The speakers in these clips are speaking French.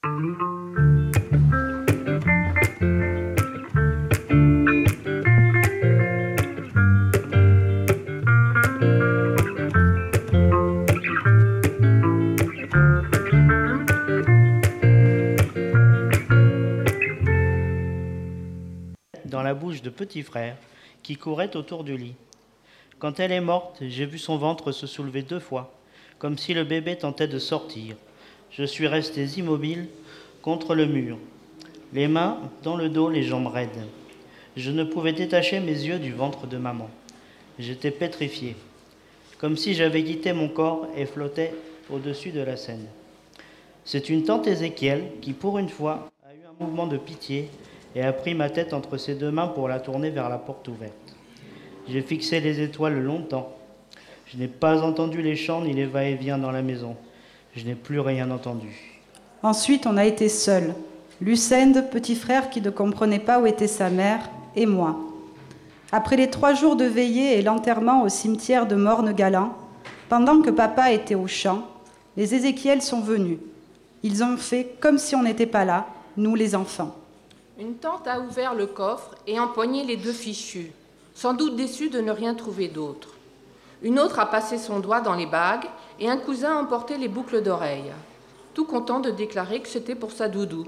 Dans la bouche de petit frère qui courait autour du lit. Quand elle est morte, j'ai vu son ventre se soulever 2 fois, comme si le bébé tentait de sortir. Je suis resté immobile contre le mur, les mains dans le dos, les jambes raides. Je ne pouvais détacher mes yeux du ventre de maman. J'étais pétrifié, comme si j'avais quitté mon corps et flottais au-dessus de la scène. C'est une tante Ézéchiel qui, pour une fois, a eu un mouvement de pitié et a pris ma tête entre ses 2 mains pour la tourner vers la porte ouverte. J'ai fixé les étoiles longtemps. Je n'ai pas entendu les chants ni les va-et-vient dans la maison. Je n'ai plus rien entendu. Ensuite, on a été seuls. Lucende, petit frère qui ne comprenait pas où était sa mère, et moi. Après les 3 jours de veillée et l'enterrement au cimetière de Morne-Galant, pendant que papa était au champ, les Ézéchiel sont venus. Ils ont fait comme si on n'était pas là, nous les enfants. Une tante a ouvert le coffre et empoigné les 2 fichus, sans doute déçue de ne rien trouver d'autre. Une autre a passé son doigt dans les bagues et un cousin a emporté les boucles d'oreilles, tout content de déclarer que c'était pour sa doudou.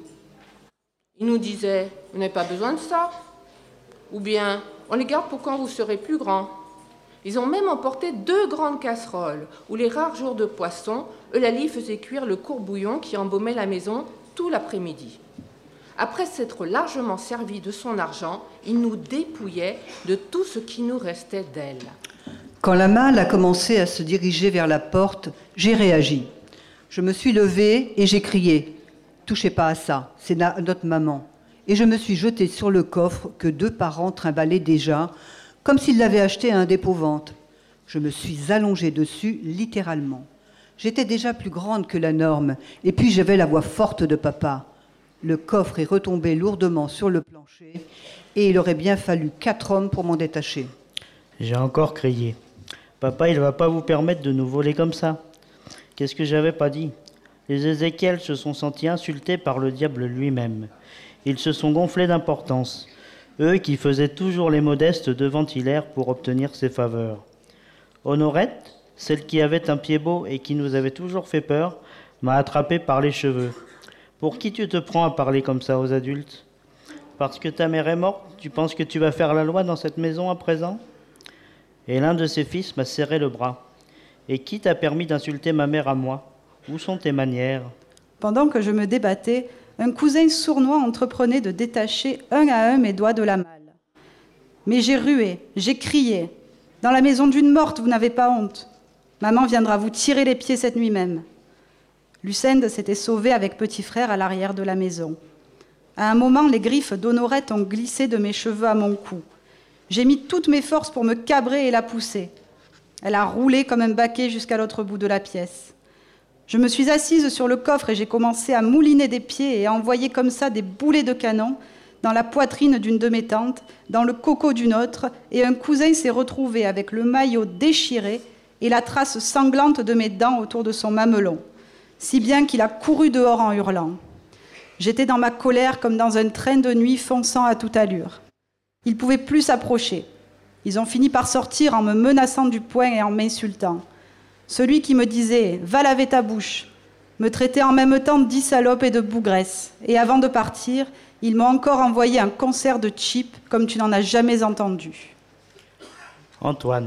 Il nous disait « Vous n'avez pas besoin de ça ?» ou bien « On les garde pour quand vous serez plus grand ?» Ils ont même emporté 2 grandes casseroles où les rares jours de poisson, Eulalie faisait cuire le court bouillon qui embaumait la maison tout l'après-midi. Après s'être largement servi de son argent, il nous dépouillait de tout ce qui nous restait d'elle. Quand la malle a commencé à se diriger vers la porte, j'ai réagi. Je me suis levée et j'ai crié « Touchez pas à ça, c'est notre maman ». Et je me suis jetée sur le coffre que 2 parents trimballaient déjà, comme s'ils l'avaient acheté à un dépôt-vente. Je me suis allongée dessus, littéralement. J'étais déjà plus grande que la norme, et puis j'avais la voix forte de papa. Le coffre est retombé lourdement sur le plancher, et il aurait bien fallu 4 hommes pour m'en détacher. J'ai encore crié. Papa, il ne va pas vous permettre de nous voler comme ça. Qu'est-ce que j'avais pas dit? Les Ézéchiel se sont sentis insultés par le diable lui-même. Ils se sont gonflés d'importance. Eux qui faisaient toujours les modestes devant Hilaire pour obtenir ses faveurs. Honorette, celle qui avait un pied beau et qui nous avait toujours fait peur, m'a attrapé par les cheveux. Pour qui tu te prends à parler comme ça aux adultes? Parce que ta mère est morte, tu penses que tu vas faire la loi dans cette maison à présent? Et l'un de ses fils m'a serré le bras. Et qui t'a permis d'insulter ma mère à moi? Où sont tes manières? Pendant que je me débattais, un cousin sournois entreprenait de détacher un à un mes doigts de la malle. Mais j'ai rué, j'ai crié. Dans la maison d'une morte, vous n'avez pas honte. Maman viendra vous tirer les pieds cette nuit même. Lucende s'était sauvée avec petit frère à l'arrière de la maison. À un moment, les griffes d'Honorette ont glissé de mes cheveux à mon cou. J'ai mis toutes mes forces pour me cabrer et la pousser. Elle a roulé comme un baquet jusqu'à l'autre bout de la pièce. Je me suis assise sur le coffre et j'ai commencé à mouliner des pieds et à envoyer comme ça des boulets de canon dans la poitrine d'une de mes tantes, dans le coco d'une autre, et un cousin s'est retrouvé avec le maillot déchiré et la trace sanglante de mes dents autour de son mamelon, si bien qu'il a couru dehors en hurlant. J'étais dans ma colère comme dans un train de nuit fonçant à toute allure. Ils ne pouvaient plus s'approcher. Ils ont fini par sortir en me menaçant du poing et en m'insultant. Celui qui me disait « Va laver ta bouche » me traitait en même temps d'10 salopes et de bougresse. Et avant de partir, ils m'ont encore envoyé un concert de Chip comme tu n'en as jamais entendu. Antoine.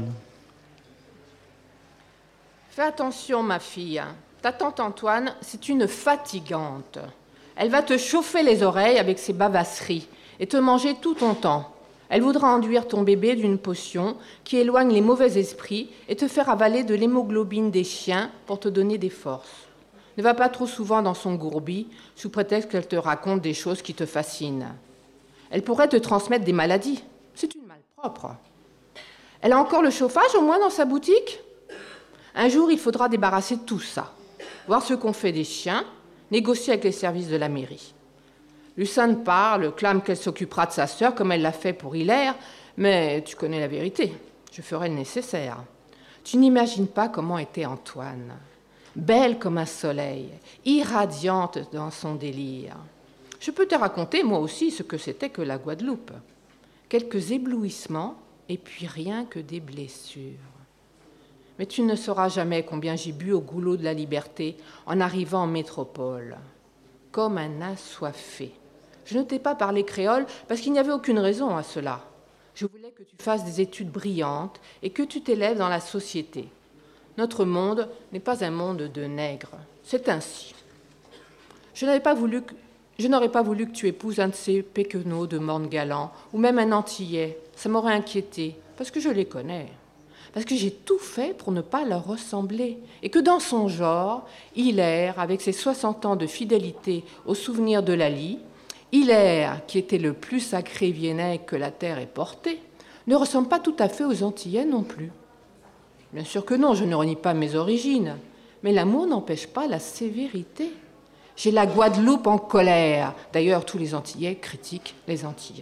Fais attention, ma fille. Ta tante Antoine, c'est une fatigante. Elle va te chauffer les oreilles avec ses bavasseries et te manger tout ton temps. Elle voudra enduire ton bébé d'une potion qui éloigne les mauvais esprits et te faire avaler de l'hémoglobine des chiens pour te donner des forces. Ne va pas trop souvent dans son gourbi, sous prétexte qu'elle te raconte des choses qui te fascinent. Elle pourrait te transmettre des maladies. C'est une malpropre. Elle a encore le chauffage au moins dans sa boutique? Un jour, il faudra débarrasser tout ça. Voir ce qu'on fait des chiens, négocier avec les services de la mairie. Lucinde parle, clame qu'elle s'occupera de sa sœur comme elle l'a fait pour Hilaire, mais tu connais la vérité. Je ferai le nécessaire. Tu n'imagines pas comment était Antoine. belle comme un soleil, irradiante dans son délire. Je peux te raconter, moi aussi, ce que c'était que la Guadeloupe. Quelques éblouissements, et puis rien que des blessures. Mais tu ne sauras jamais combien j'ai bu au goulot de la liberté en arrivant en métropole, comme un assoiffé. Je ne t'ai pas parlé créole parce qu'il n'y avait aucune raison à cela. Je voulais que tu fasses des études brillantes et que tu t'élèves dans la société. Notre monde n'est pas un monde de nègres. C'est ainsi. Je n'aurais pas voulu que tu épouses un de ces péquenots de Morne-Galant ou même un Antillais. Ça m'aurait inquiété parce que je les connais. Parce que j'ai tout fait pour ne pas leur ressembler. Et que dans son genre, Hilaire, avec ses 60 ans de fidélité au souvenir de Lali, Hilaire, qui était le plus sacré Viennet que la terre ait porté, ne ressemble pas tout à fait aux Antillais non plus. Bien sûr que non, je ne renie pas mes origines, mais l'amour n'empêche pas la sévérité. J'ai la Guadeloupe en colère. D'ailleurs, tous les Antillais critiquent les Antillais.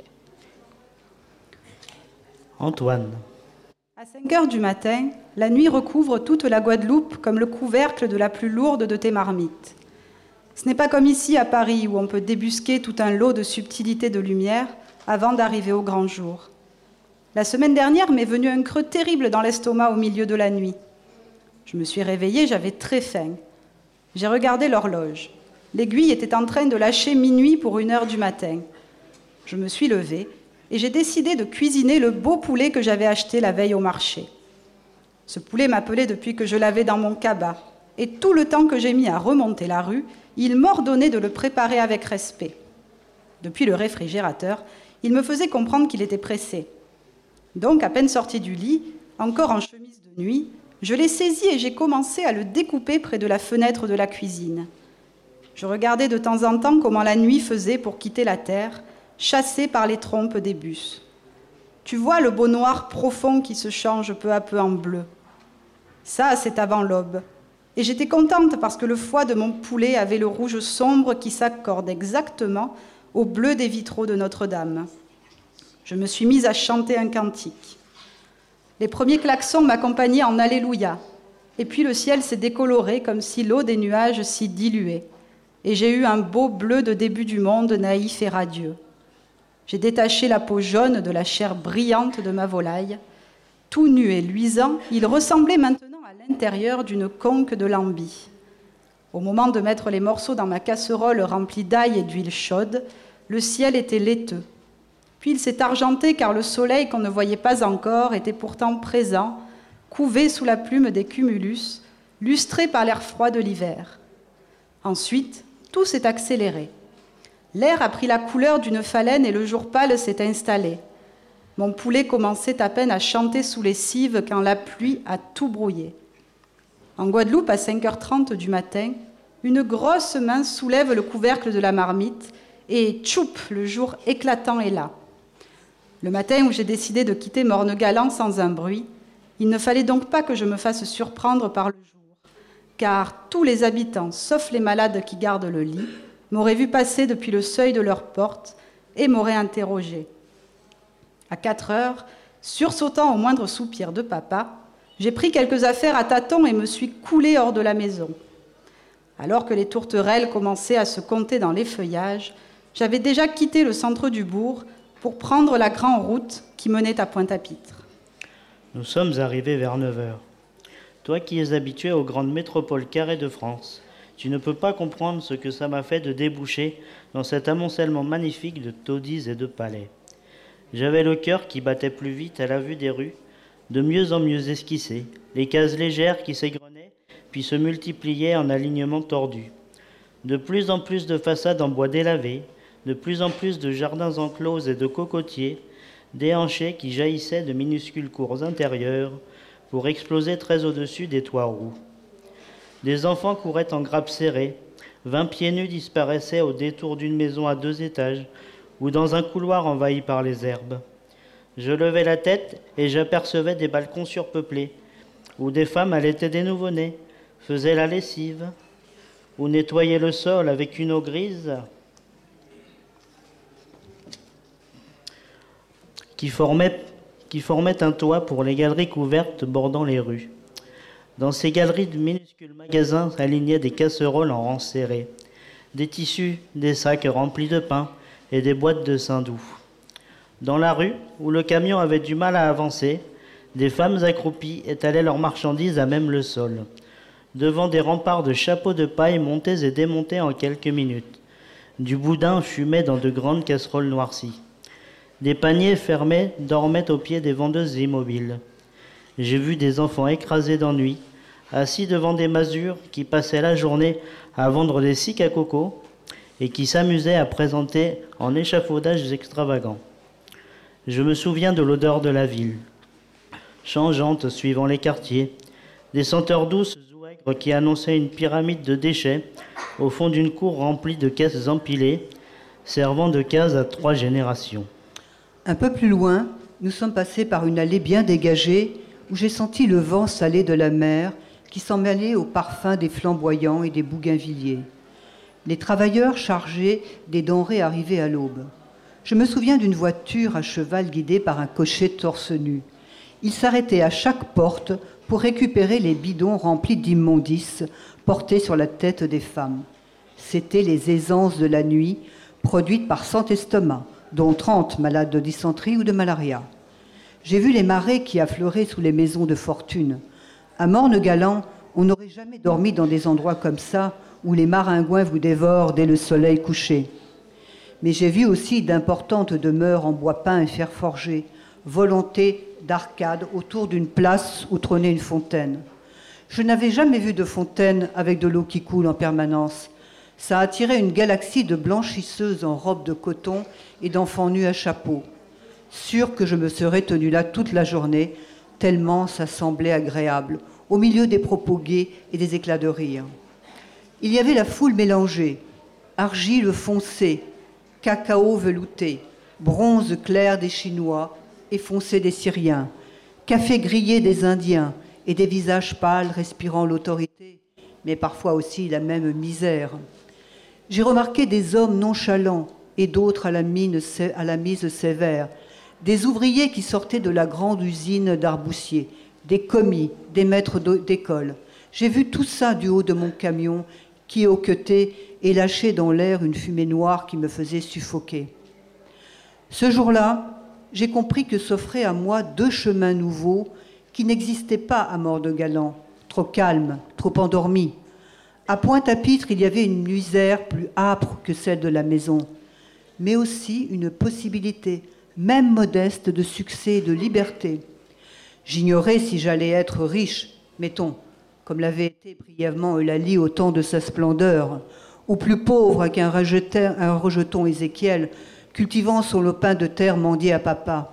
Antoine. À 5 heures du matin, la nuit recouvre toute la Guadeloupe comme le couvercle de la plus lourde de tes marmites. Ce n'est pas comme ici à Paris où on peut débusquer tout un lot de subtilités de lumière avant d'arriver au grand jour. La semaine dernière m'est venu un creux terrible dans l'estomac au milieu de la nuit. Je me suis réveillée, j'avais très faim. J'ai regardé l'horloge. L'aiguille était en train de lâcher minuit pour 1 heure du matin. Je me suis levée et j'ai décidé de cuisiner le beau poulet que j'avais acheté la veille au marché. Ce poulet m'appelait depuis que je l'avais dans mon cabas, et tout le temps que j'ai mis à remonter la rue, il m'ordonnait de le préparer avec respect. Depuis le réfrigérateur, il me faisait comprendre qu'il était pressé. Donc, à peine sorti du lit, encore en chemise de nuit, je l'ai saisi et j'ai commencé à le découper près de la fenêtre de la cuisine. Je regardais de temps en temps comment la nuit faisait pour quitter la terre, chassée par les trompes des bus. Tu vois le beau noir profond qui se change peu à peu en bleu. Ça, c'est avant l'aube. Et j'étais contente parce que le foie de mon poulet avait le rouge sombre qui s'accorde exactement au bleu des vitraux de Notre-Dame. Je me suis mise à chanter un cantique. Les premiers klaxons m'accompagnaient en Alléluia. Et puis le ciel s'est décoloré comme si l'eau des nuages s'y diluait. Et j'ai eu un beau bleu de début du monde naïf et radieux. J'ai détaché la peau jaune de la chair brillante de ma volaille. Tout nu et luisant, il ressemblait maintenant à l'intérieur d'une conque de lambis. Au moment de mettre les morceaux dans ma casserole remplie d'ail et d'huile chaude, le ciel était laiteux. Puis il s'est argenté car le soleil qu'on ne voyait pas encore était pourtant présent, couvé sous la plume des cumulus, lustré par l'air froid de l'hiver. Ensuite, tout s'est accéléré. L'air a pris la couleur d'une phalène et le jour pâle s'est installé. Mon poulet commençait à peine à chanter sous les cives quand la pluie a tout brouillé. En Guadeloupe, à 5h30 du matin, une grosse main soulève le couvercle de la marmite et tchoup, le jour éclatant est là. Le matin où j'ai décidé de quitter Morne-Galant sans un bruit, il ne fallait donc pas que je me fasse surprendre par le jour, car tous les habitants, sauf les malades qui gardent le lit, m'auraient vu passer depuis le seuil de leur porte et m'auraient interrogé. À 4 heures, sursautant au moindre soupir de papa, j'ai pris quelques affaires à tâtons et me suis coulée hors de la maison. Alors que les tourterelles commençaient à se compter dans les feuillages, j'avais déjà quitté le centre du bourg pour prendre la grande route qui menait à Pointe-à-Pitre. Nous sommes arrivés vers 9 heures. Toi qui es habitué aux grandes métropoles carrées de France, tu ne peux pas comprendre ce que ça m'a fait de déboucher dans cet amoncellement magnifique de taudis et de palais. J'avais le cœur qui battait plus vite à la vue des rues, de mieux en mieux esquissées, les cases légères qui s'égrenaient, puis se multipliaient en alignements tordus. De plus en plus de façades en bois délavé, de plus en plus de jardins enclos et de cocotiers, déhanchés qui jaillissaient de minuscules cours intérieures pour exploser très au-dessus des toits roux. Des enfants couraient en grappes serrées, 20 pieds nus disparaissaient au détour d'une maison à 2 étages ou dans un couloir envahi par les herbes. Je levais la tête et j'apercevais des balcons surpeuplés, où des femmes allaitaient des nouveau-nés, faisaient la lessive, ou nettoyaient le sol avec une eau grise qui formait un toit pour les galeries couvertes bordant les rues. Dans ces galeries de minuscules magasins s'alignaient des casseroles en rang serré, des tissus, des sacs remplis de pain et des boîtes de saindoux. Dans la rue, où le camion avait du mal à avancer, des femmes accroupies étalaient leurs marchandises à même le sol, devant des remparts de chapeaux de paille montés et démontés en quelques minutes. Du boudin fumait dans de grandes casseroles noircies. Des paniers fermés dormaient aux pieds des vendeuses immobiles. J'ai vu des enfants écrasés d'ennui, assis devant des masures qui passaient la journée à vendre des cics à coco et qui s'amusaient à présenter en échafaudages extravagants. Je me souviens de l'odeur de la ville, changeante suivant les quartiers, des senteurs douces ou aigres qui annonçaient une pyramide de déchets au fond d'une cour remplie de caisses empilées, servant de case à 3 générations. Un peu plus loin, nous sommes passés par une allée bien dégagée où j'ai senti le vent salé de la mer qui s'en mêlait au parfum des flamboyants et des bougainvilliers. Les travailleurs chargeaient des denrées arrivées à l'aube. Je me souviens d'une voiture à cheval guidée par un cocher torse nu. Il s'arrêtait à chaque porte pour récupérer les bidons remplis d'immondices portés sur la tête des femmes. C'étaient les aisances de la nuit, produites par 100 estomacs, dont 30 malades de dysenterie ou de malaria. J'ai vu les marées qui affleuraient sous les maisons de fortune. À Morne-Galant, on n'aurait jamais dormi dans des endroits comme ça, où les maringouins vous dévorent dès le soleil couché. Mais j'ai vu aussi d'importantes demeures en bois peint et fer forgé, volonté d'arcade autour d'une place où trônait une fontaine. Je n'avais jamais vu de fontaine avec de l'eau qui coule en permanence. Ça attirait une galaxie de blanchisseuses en robes de coton et d'enfants nus à chapeau. Sûr que je me serais tenue là toute la journée, tellement ça semblait agréable, au milieu des propos gais et des éclats de rire. Il y avait la foule mélangée, argile foncée, cacao velouté, bronze clair des Chinois et foncé des Syriens, café grillé des Indiens et des visages pâles respirant l'autorité, mais parfois aussi la même misère. J'ai remarqué des hommes nonchalants et d'autres à la mise sévère, des ouvriers qui sortaient de la grande usine d'Arboussier, des commis, des maîtres d'école. J'ai vu tout ça du haut de mon camion qui hoquetait et lâchait dans l'air une fumée noire qui me faisait suffoquer. Ce jour-là, j'ai compris que s'offraient à moi 2 chemins nouveaux qui n'existaient pas à Morne-Galant, trop calmes, trop endormis. À Pointe-à-Pitre, il y avait une misère plus âpre que celle de la maison, mais aussi une possibilité, même modeste, de succès et de liberté. J'ignorais si j'allais être riche, mettons, comme l'avait été brièvement Eulalie au temps de sa splendeur, ou plus pauvre qu'un rejeton Ézéchiel, cultivant son lopin de terre mendié à papa.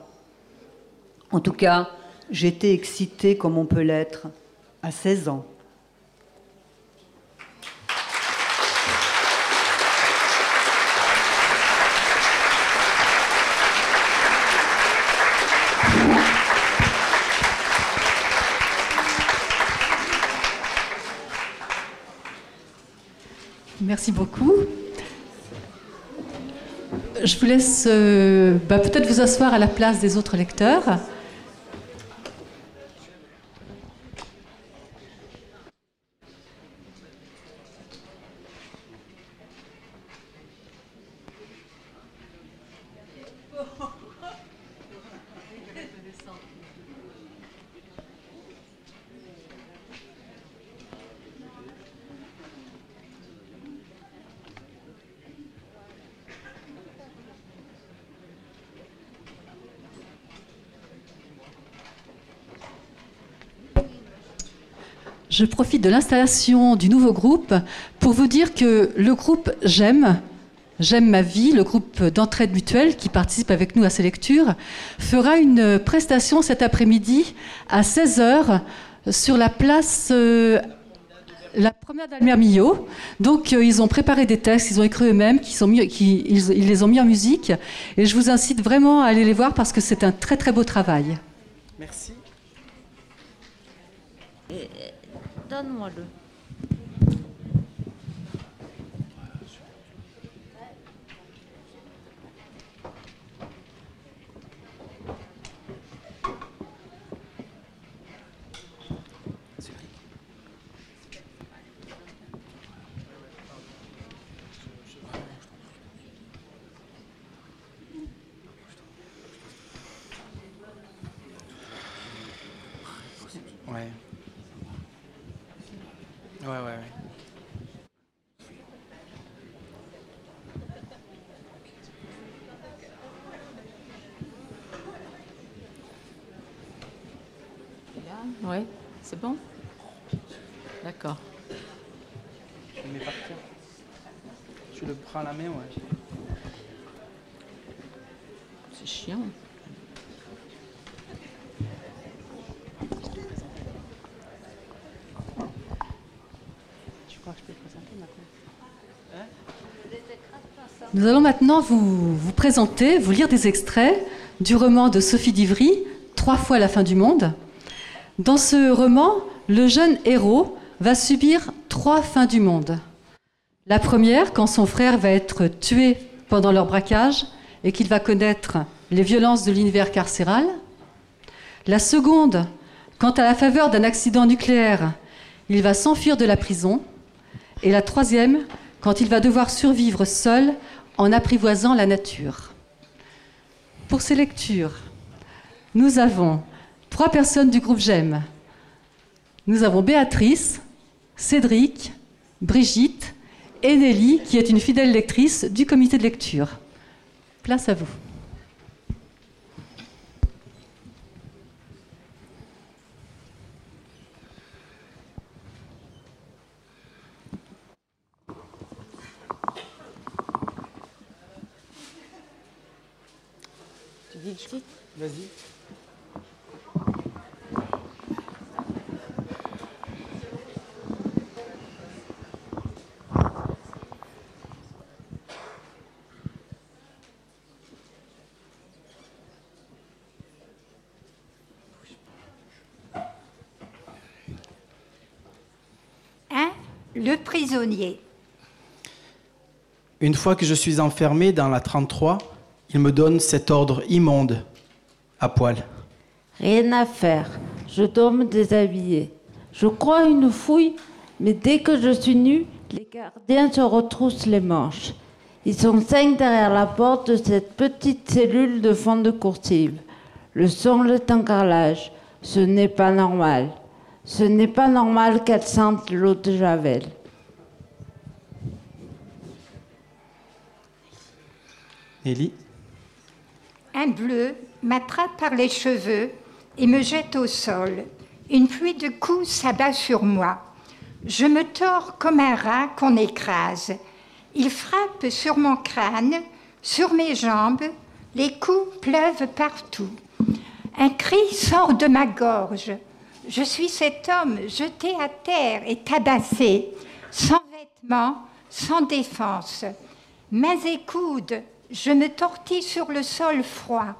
En tout cas, j'étais excitée comme on peut l'être, à 16 ans. Merci beaucoup. Je vous laisse peut-être vous asseoir à la place des autres lecteurs. Je profite de l'installation du nouveau groupe pour vous dire que le groupe J'aime ma vie, le groupe d'entraide mutuelle qui participe avec nous à ces lectures, fera une prestation cet après-midi à 16 h sur la place la première d'Almer Millot. Donc ils ont préparé des textes, ils ont écrit eux-mêmes, ils les ont mis en musique. Et je vous incite vraiment à aller les voir parce que c'est un très très beau travail. Merci. Donne-moi-le. Ouais. Ouais, c'est bon? D'accord. Je le mets par terre. Tu le prends à la main, ouais. C'est chiant. Tu crois que je peux présenter maintenant? Nous allons maintenant vous présenter, vous lire des extraits du roman de Sophie d'Ivry, 3 fois la fin du monde. Dans ce roman, le jeune héros va subir 3 fins du monde. La première, quand son frère va être tué pendant leur braquage et qu'il va connaître les violences de l'univers carcéral. La seconde, quand à la faveur d'un accident nucléaire, il va s'enfuir de la prison. Et la troisième, quand il va devoir survivre seul en apprivoisant la nature. Pour ces lectures, nous avons 3 personnes du groupe J'aime. Nous avons Béatrice, Cédric, Brigitte et Nelly, qui est une fidèle lectrice du comité de lecture. Place à vous. Tu dis le titre? Vas-y. Le prisonnier. Une fois que je suis enfermé dans la 33, il me donne cet ordre immonde, à poil. Rien à faire. Je dois me déshabiller. Je crois à une fouille, mais dès que je suis nue, les gardiens se retroussent les manches. Ils sont 5 derrière la porte de cette petite cellule de fond de coursive. Le sol est en carrelage. Ce n'est pas normal. Ce n'est pas normal qu'elle sente l'eau de Javel. Nelly? Un bleu m'attrape par les cheveux et me jette au sol. Une pluie de coups s'abat sur moi. Je me tords comme un rat qu'on écrase. Il frappe sur mon crâne, sur mes jambes. Les coups pleuvent partout. Un cri sort de ma gorge. Je suis cet homme jeté à terre et tabassé, sans vêtements, sans défense. Mains et coudes, je me tortille sur le sol froid.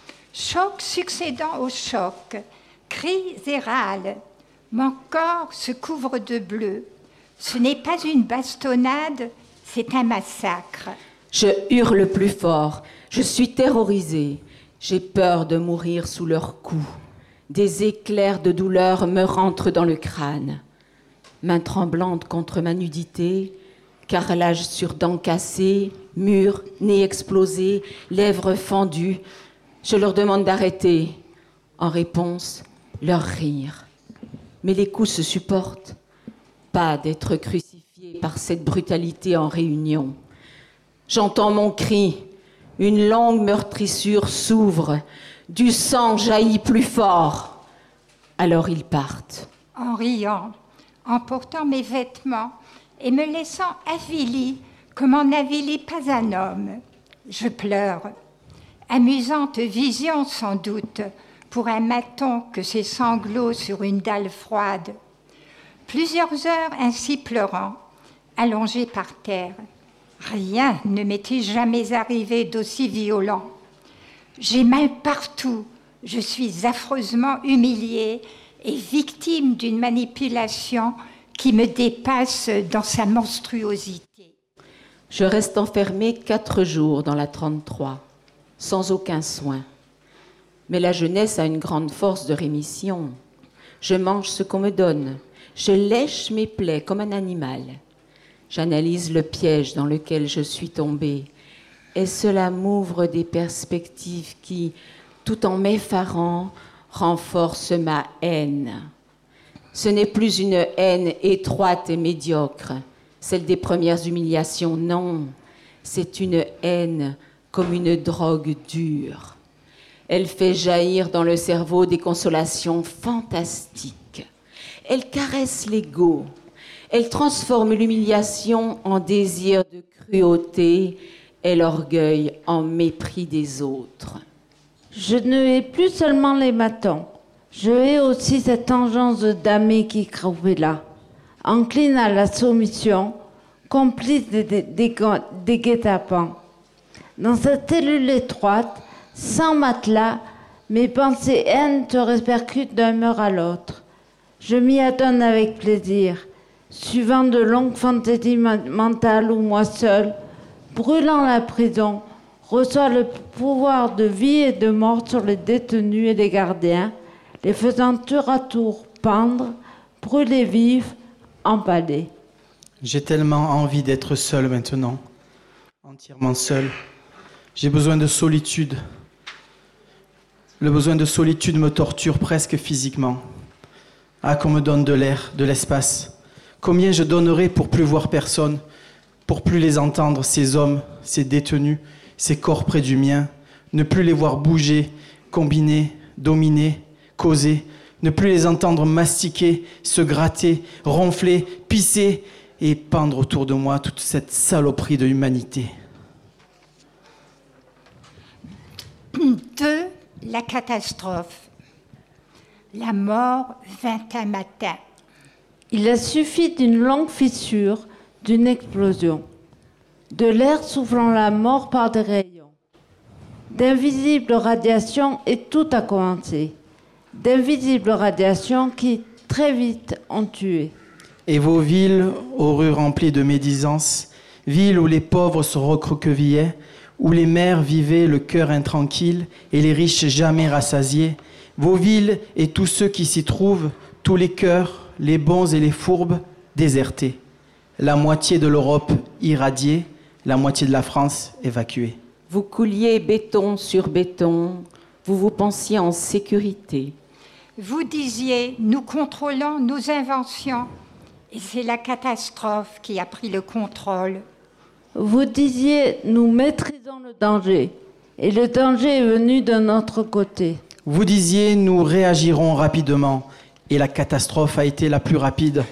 Choc succédant au choc, cris et râles. Mon corps se couvre de bleu. Ce n'est pas une bastonnade, c'est un massacre. Je hurle plus fort. Je suis terrorisée. J'ai peur de mourir sous leurs coups. Des éclairs de douleur me rentrent dans le crâne. Main tremblante contre ma nudité, carrelage sur dents cassées, murs, nez explosé, lèvres fendues. Je leur demande d'arrêter. En réponse, leur rire. Mais les coups se supportent. Pas d'être crucifié par cette brutalité en réunion. J'entends mon cri. Une longue meurtrissure s'ouvre. Du sang jaillit plus fort. Alors ils partent. En riant, en portant mes vêtements et me laissant avilie comme en avilit pas un homme. Je pleure. Amusante vision sans doute pour un maton que ses sanglots sur une dalle froide. Plusieurs heures ainsi pleurant, allongée par terre. Rien ne m'était jamais arrivé d'aussi violent. J'ai mal partout, je suis affreusement humiliée et victime d'une manipulation qui me dépasse dans sa monstruosité. Je reste enfermée 4 jours dans la 33, sans aucun soin. Mais la jeunesse a une grande force de rémission. Je mange ce qu'on me donne. Je lèche mes plaies comme un animal. J'analyse le piège dans lequel je suis tombée. Et cela m'ouvre des perspectives qui, tout en m'effarant, renforcent ma haine. Ce n'est plus une haine étroite et médiocre, celle des premières humiliations, non. C'est une haine comme une drogue dure. Elle fait jaillir dans le cerveau des consolations fantastiques. Elle caresse l'ego. Elle transforme l'humiliation en désir de cruauté et l'orgueil en mépris des autres. Je ne hais plus seulement les matons. Je hais aussi cette engeance de damnés qui croupait là, encline à la soumission, complice des guet-apens. Dans cette cellule étroite, sans matelas, mes pensées haines se répercutent d'un mur à l'autre. Je m'y adonne avec plaisir, suivant de longues fantaisies mentales où moi seul, brûlant la prison, reçois le pouvoir de vie et de mort sur les détenus et les gardiens, les faisant tour à tour pendre, brûler vifs, empaler. J'ai tellement envie d'être seul maintenant, entièrement seul. J'ai besoin de solitude. Le besoin de solitude me torture presque physiquement. Ah, qu'on me donne de l'air, de l'espace. Combien je donnerais pour plus voir personne, pour plus les entendre, ces hommes, ces détenus, ces corps près du mien, ne plus les voir bouger, combiner, dominer, causer, ne plus les entendre mastiquer, se gratter, ronfler, pisser et pendre autour de moi toute cette saloperie de humanité. 2. La catastrophe. La mort vint un matin. Il a suffi d'une longue fissure, d'une explosion, de l'air soufflant la mort par des rayons, d'invisibles radiations et tout a commencé. D'invisibles radiations qui, très vite, ont tué. Et vos villes, aux rues remplies de médisance, villes où les pauvres se recroquevillaient, où les mères vivaient le cœur intranquille et les riches jamais rassasiés, vos villes et tous ceux qui s'y trouvent, tous les cœurs, les bons et les fourbes, désertés. La moitié de l'Europe irradiée, la moitié de la France évacuée. Vous couliez béton sur béton, vous vous pensiez en sécurité. Vous disiez, nous contrôlons nos inventions, et c'est la catastrophe qui a pris le contrôle. Vous disiez, nous maîtrisons le danger, et le danger est venu de notre côté. Vous disiez, nous réagirons rapidement, et la catastrophe a été la plus rapide.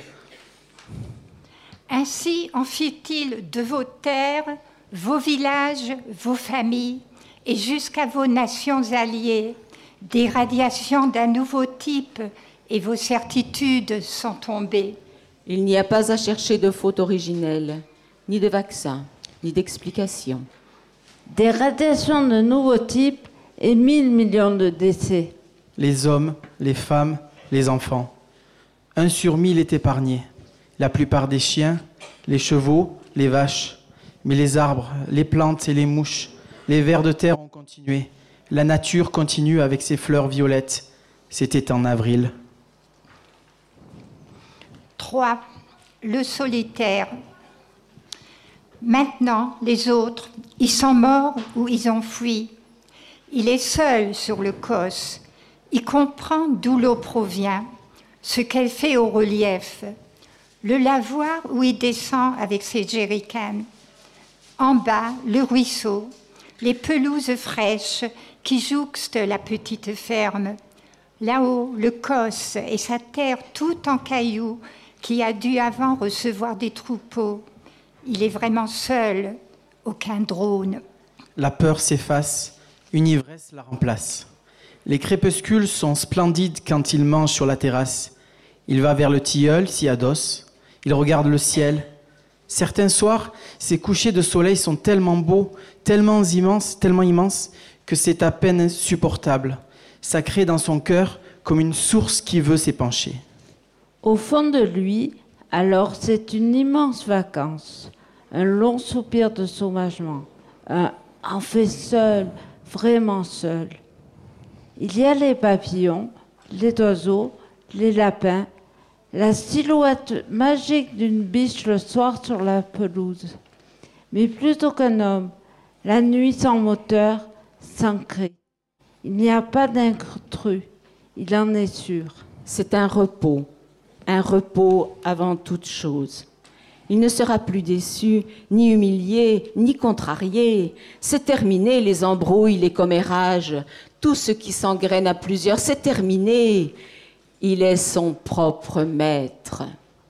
Ainsi en fit-il de vos terres, vos villages, vos familles, et jusqu'à vos nations alliées, des radiations d'un nouveau type, et vos certitudes sont tombées. Il n'y a pas à chercher de faute originelle, ni de vaccin, ni d'explication. Des radiations de nouveau type et 1000 millions de décès. Les hommes, les femmes, les enfants. 1 sur 1000 est épargné. La plupart des chiens, les chevaux, les vaches. Mais les arbres, les plantes et les mouches, les vers de terre ont continué. La nature continue avec ses fleurs violettes. C'était en avril. 3. Le solitaire. Maintenant, les autres, ils sont morts ou ils ont fui. Il est seul sur le cos. Il comprend d'où l'eau provient, ce qu'elle fait au relief, le lavoir où il descend avec ses jerrycans. En bas, le ruisseau, les pelouses fraîches qui jouxtent la petite ferme. Là-haut, le cos et sa terre tout en cailloux qui a dû avant recevoir des troupeaux. Il est vraiment seul, aucun drone. La peur s'efface, une ivresse la remplace. Les crépuscules sont splendides quand il mange sur la terrasse. Il va vers le tilleul, s'y adosse. Il regarde le ciel. Certains soirs, ces couchers de soleil sont tellement beaux, tellement immenses, que c'est à peine insupportable. Ça crée dans son cœur comme une source qui veut s'épancher. Au fond de lui, alors c'est une immense vacance, un long soupir de soulagement, un « en fait seul, vraiment seul ». Il y a les papillons, les oiseaux, les lapins, la silhouette magique d'une biche le soir sur la pelouse. Mais plutôt qu'un homme, la nuit sans moteur, sans cri. Il n'y a pas d'intrus, il en est sûr. C'est un repos, un repos avant toute chose. Il ne sera plus déçu, ni humilié, ni contrarié. C'est terminé les embrouilles, les commérages, tout ce qui s'engraine à plusieurs, c'est terminé. Il est son propre maître.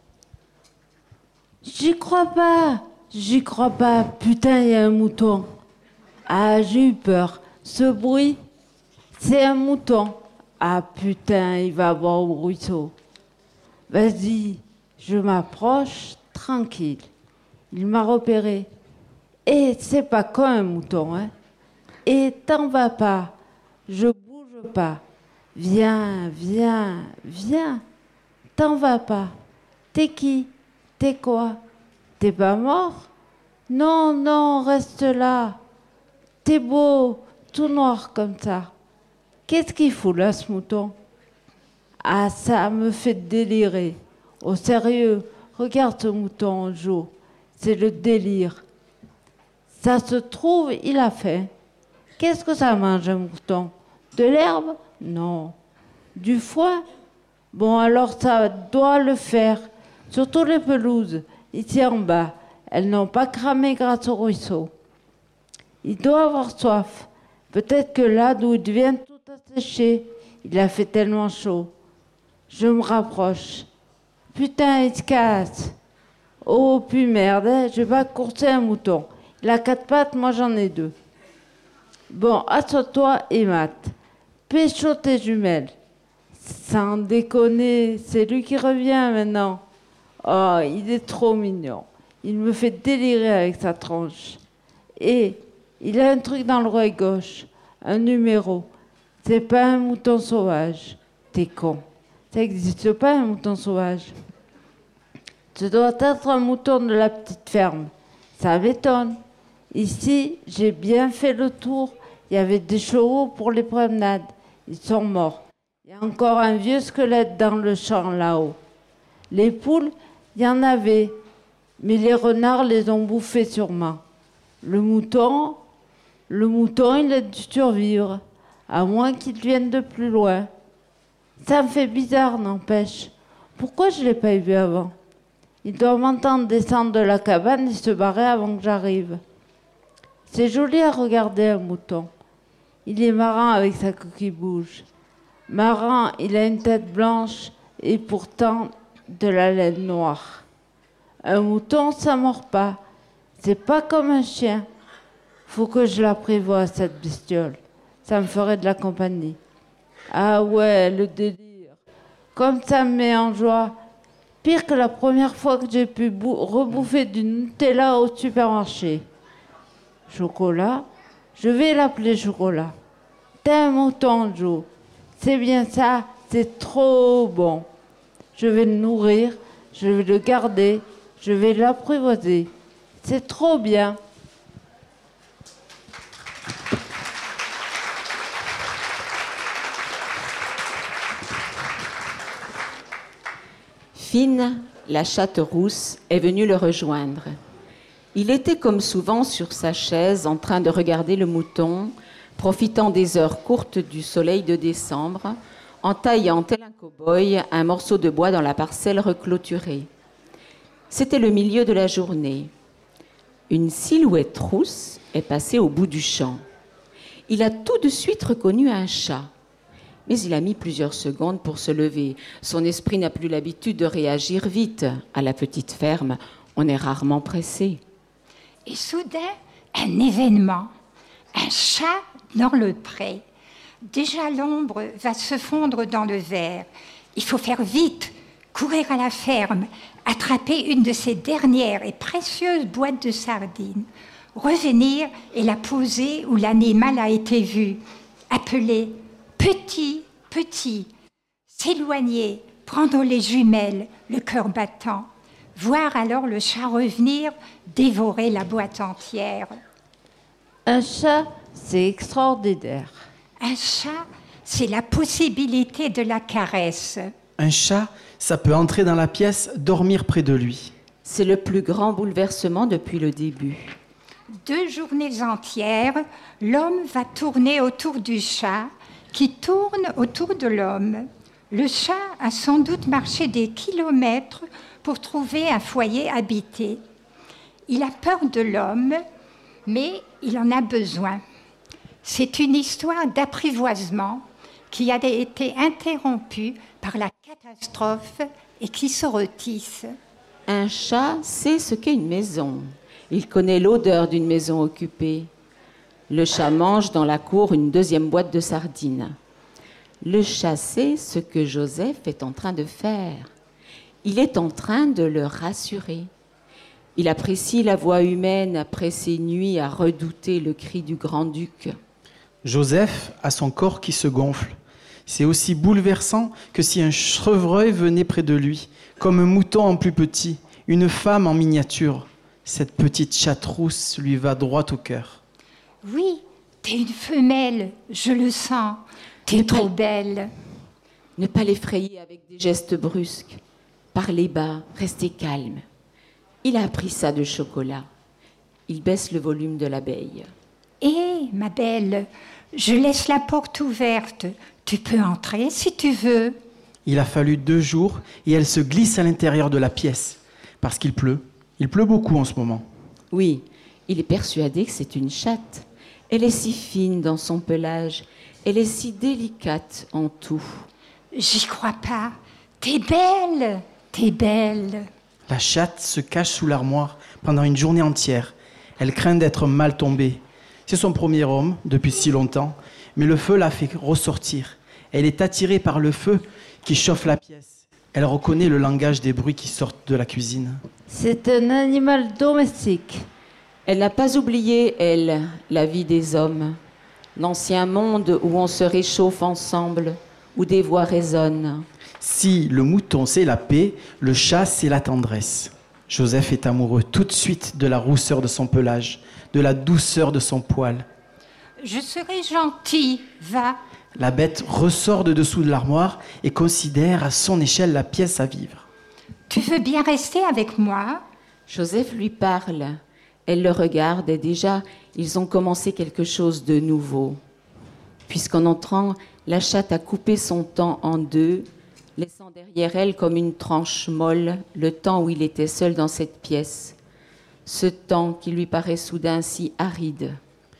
J'y crois pas, putain, il y a un mouton. Ah, j'ai eu peur. Ce bruit, c'est un mouton. Ah putain, il va boire au ruisseau. Vas-y, je m'approche, tranquille. Il m'a repéré. Et c'est pas comme un mouton, hein. Et t'en vas pas, je bouge pas. Viens, viens, viens. T'en vas pas. T'es qui? T'es quoi? T'es pas mort? Non, non, reste là. T'es beau, tout noir comme ça. Qu'est-ce qu'il fout là, ce mouton? Ah, ça me fait délirer. Au sérieux, regarde ce mouton, Jo. C'est le délire. Ça se trouve, il a faim. Qu'est-ce que ça mange, un mouton? De l'herbe? Non. Du foin? Bon, alors ça doit le faire. Surtout les pelouses, ici en bas. Elles n'ont pas cramé grâce au ruisseau. Il doit avoir soif. Peut-être que là, d'où il vient, tout a séché. Il a fait tellement chaud. Je me rapproche. Putain, il se casse. Oh, puis merde, hein, je vais pas courser un mouton. Il a 4 pattes, moi j'en ai 2. Bon, assois-toi et mate. Pécho tes jumelles. Sans déconner, c'est lui qui revient maintenant. Oh, il est trop mignon. Il me fait délirer avec sa tronche. Et il a un truc dans l'oreille gauche, un numéro. C'est pas un mouton sauvage. T'es con. Ça n'existe pas, un mouton sauvage. Ce doit être un mouton de la petite ferme. Ça m'étonne. Ici, j'ai bien fait le tour. Il y avait des chevaux pour les promenades. Ils sont morts. Il y a encore un vieux squelette dans le champ là-haut. Les poules, il y en avait. Mais les renards les ont bouffés sûrement. Le mouton, il a dû survivre. À moins qu'il vienne de plus loin. Ça me fait bizarre, n'empêche. Pourquoi je ne l'ai pas vu avant? Il doit m'entendre descendre de la cabane et se barrer avant que j'arrive. C'est joli à regarder, un mouton. Il est marrant avec sa queue qui bouge. Marrant, il a une tête blanche et pourtant de la laine noire. Un mouton, ça mord pas. C'est pas comme un chien. Faut que je l'apprivoise, cette bestiole. Ça me ferait de la compagnie. Ah ouais, le délire. Comme ça me met en joie. Pire que la première fois que j'ai pu rebouffer du Nutella au supermarché. Chocolat, je vais l'appeler Chocolat. T'es un mouton, Jo. C'est bien ça, c'est trop bon. Je vais le nourrir, je vais le garder, je vais l'apprivoiser. C'est trop bien. Fine, la chatte rousse, est venue le rejoindre. Il était comme souvent sur sa chaise en train de regarder le mouton, profitant des heures courtes du soleil de décembre, en taillant tel un cow-boy un morceau de bois dans la parcelle reclôturée. C'était le milieu de la journée. Une silhouette rousse est passée au bout du champ. Il a tout de suite reconnu un chat. Mais il a mis plusieurs secondes pour se lever. Son esprit n'a plus l'habitude de réagir vite. À la petite ferme, on est rarement pressé. Et soudain, un événement. Un chat dans le pré. Déjà l'ombre va se fondre dans le verre. Il faut faire vite, courir à la ferme, attraper une de ces dernières et précieuses boîtes de sardines, revenir et la poser où l'animal a été vu, appeler petit, petit, s'éloigner, prendre les jumelles, le cœur battant, voir alors le chat revenir, dévorer la boîte entière. Un chat, c'est extraordinaire. Un chat, c'est la possibilité de la caresse. Un chat, ça peut entrer dans la pièce, dormir près de lui. C'est le plus grand bouleversement depuis le début. 2 journées entières, l'homme va tourner autour du chat, qui tourne autour de l'homme. Le chat a sans doute marché des kilomètres pour trouver un foyer habité. Il a peur de l'homme, mais il en a besoin. C'est une histoire d'apprivoisement qui a été interrompue par la catastrophe et qui se retisse. Un chat sait ce qu'est une maison. Il connaît l'odeur d'une maison occupée. Le chat mange dans la cour une deuxième boîte de sardines. Le chat sait ce que Joseph est en train de faire. Il est en train de le rassurer. Il apprécie la voix humaine après ces nuits à redouter le cri du grand-duc. Joseph a son corps qui se gonfle. C'est aussi bouleversant que si un chevreuil venait près de lui, comme un mouton en plus petit, une femme en miniature. Cette petite chatte rousse lui va droit au cœur. Oui, t'es une femelle, je le sens. T'es trop belle. Ne pas l'effrayer avec des gestes brusques. Parlez bas, restez calme. Il a appris ça de Chocolat. Il baisse le volume de l'abeille. Hé, ma belle, je laisse la porte ouverte. Tu peux entrer si tu veux. Il a fallu 2 jours et elle se glisse à l'intérieur de la pièce. Parce qu'il pleut. Il pleut beaucoup en ce moment. Oui, il est persuadé que c'est une chatte. Elle est si fine dans son pelage. Elle est si délicate en tout. J'y crois pas. T'es belle, t'es belle. La chatte se cache sous l'armoire pendant une journée entière. Elle craint d'être mal tombée. C'est son premier homme depuis si longtemps, mais le feu la fait ressortir. Elle est attirée par le feu qui chauffe la pièce. Elle reconnaît le langage des bruits qui sortent de la cuisine. C'est un animal domestique. Elle n'a pas oublié, elle, la vie des hommes. L'ancien monde où on se réchauffe ensemble, où des voix résonnent. Si le mouton c'est la paix, le chat c'est la tendresse. Joseph est amoureux tout de suite de la rousseur de son pelage, de la douceur de son poil. Je serai gentil, va. La bête ressort de dessous de l'armoire et considère à son échelle la pièce à vivre. Tu veux bien rester avec moi? Joseph lui parle. Elle le regarde et déjà, ils ont commencé quelque chose de nouveau. Puisqu'en entrant, la chatte a coupé son temps en 2, laissant derrière elle comme une tranche molle le temps où il était seul dans cette pièce. Ce temps qui lui paraît soudain si aride.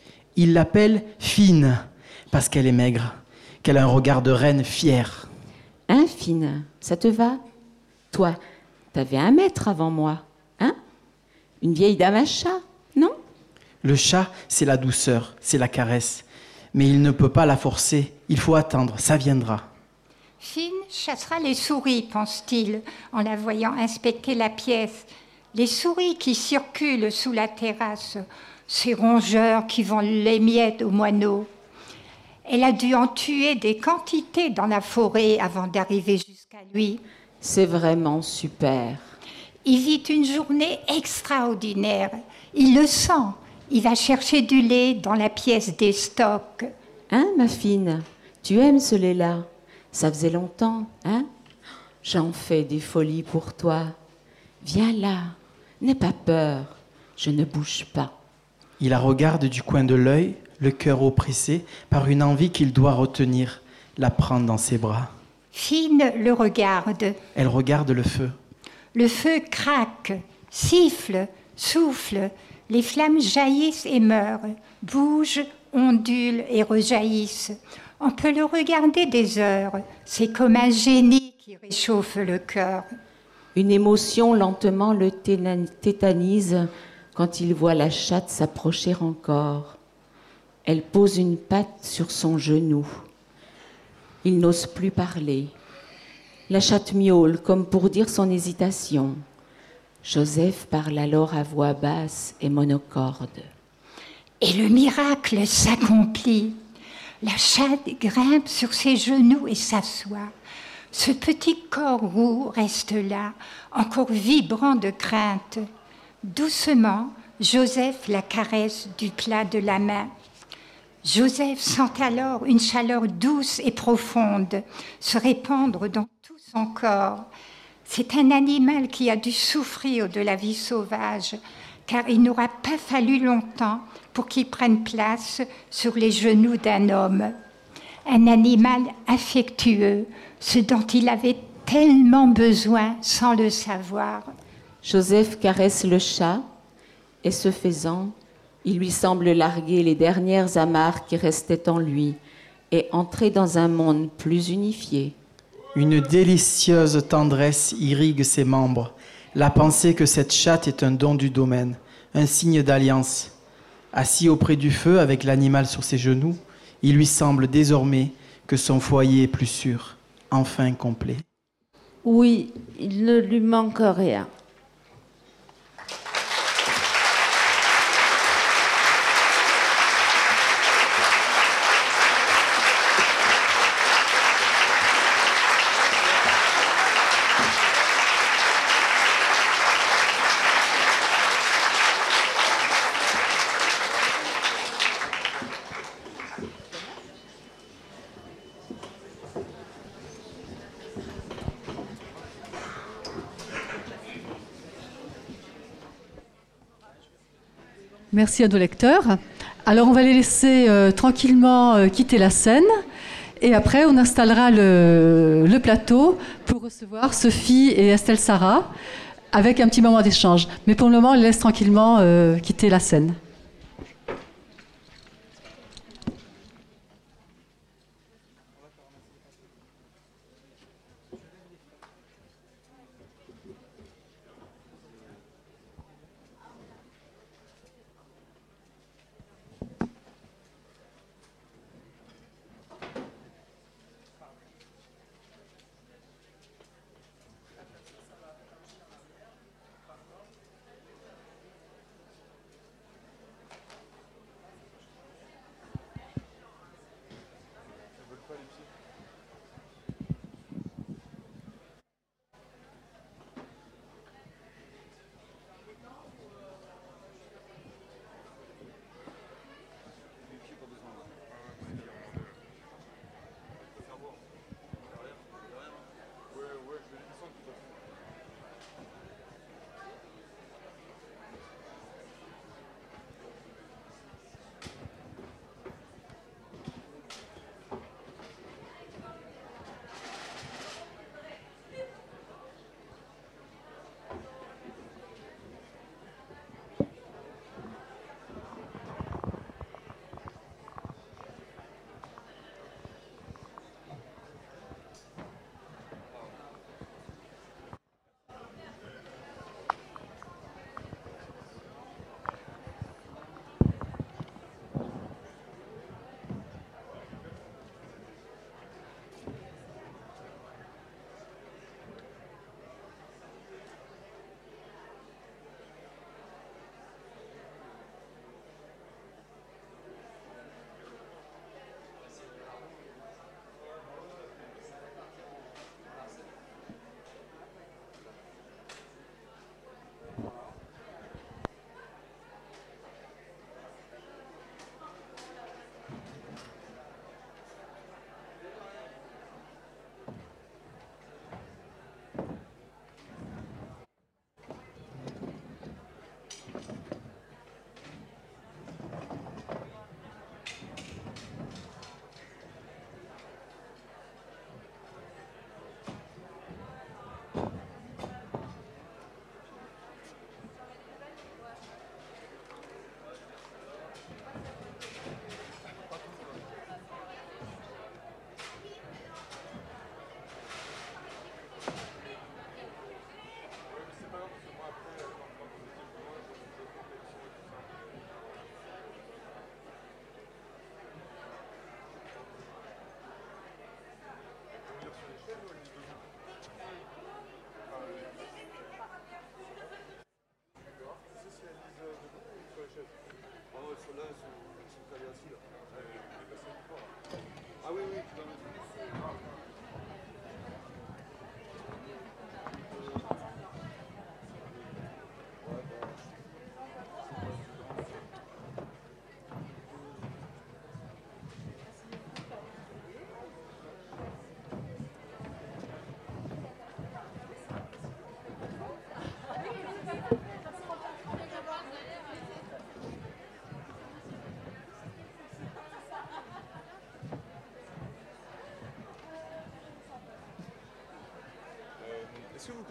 Il l'appelle Fine, parce qu'elle est maigre, qu'elle a un regard de reine fière. Hein, Fine, ça te va? Toi, t'avais 1 mètre avant moi, hein? Une vieille dame à chat, non? Le chat, c'est la douceur, c'est la caresse. Mais il ne peut pas la forcer, il faut attendre, ça viendra. Fine chassera les souris, pense-t-il, en la voyant inspecter la pièce. Les souris qui circulent sous la terrasse, ces rongeurs qui vendent les miettes aux moineaux. Elle a dû en tuer des quantités dans la forêt avant d'arriver jusqu'à lui. C'est vraiment super. Il vit une journée extraordinaire. Il le sent. Il va chercher du lait dans la pièce des stocks. Hein, ma fine, tu aimes ce lait-là? Ça faisait longtemps, hein? J'en fais des folies pour toi. Viens là, n'aie pas peur, je ne bouge pas. Il la regarde du coin de l'œil, le cœur oppressé par une envie qu'il doit retenir, la prendre dans ses bras. Fine le regarde. Elle regarde le feu. Le feu craque, siffle, souffle. Les flammes jaillissent et meurent, bougent, ondulent et rejaillissent. On peut le regarder des heures. C'est comme un génie qui réchauffe le cœur. Une émotion lentement le tétanise quand il voit la chatte s'approcher encore. Elle pose une patte sur son genou. Il n'ose plus parler. La chatte miaule comme pour dire son hésitation. Joseph parle alors à voix basse et monocorde. Et le miracle s'accomplit. La chatte grimpe sur ses genoux et s'assoit. Ce petit corps roux reste là, encore vibrant de crainte. Doucement, Joseph la caresse du plat de la main. Joseph sent alors une chaleur douce et profonde se répandre dans tout son corps. C'est un animal qui a dû souffrir de la vie sauvage, car il n'aura pas fallu longtemps pour qu'il prenne place sur les genoux d'un homme. un animal affectueux, ce dont il avait tellement besoin sans le savoir. Joseph caresse le chat et ce faisant, il lui semble larguer les dernières amarres qui restaient en lui et entrer dans un monde plus unifié. Une délicieuse tendresse irrigue ses membres. La pensée que cette chatte est un don du domaine, un signe d'alliance. Assis auprès du feu avec l'animal sur ses genoux, il lui semble désormais que son foyer est plus sûr, enfin complet. Oui, il ne lui manque rien. Merci à nos lecteurs. Alors, on va les laisser tranquillement quitter la scène. Et après, on installera le plateau pour recevoir Sophie et Estelle Sarah avec un petit moment d'échange. Mais pour le moment, on les laisse tranquillement quitter la scène.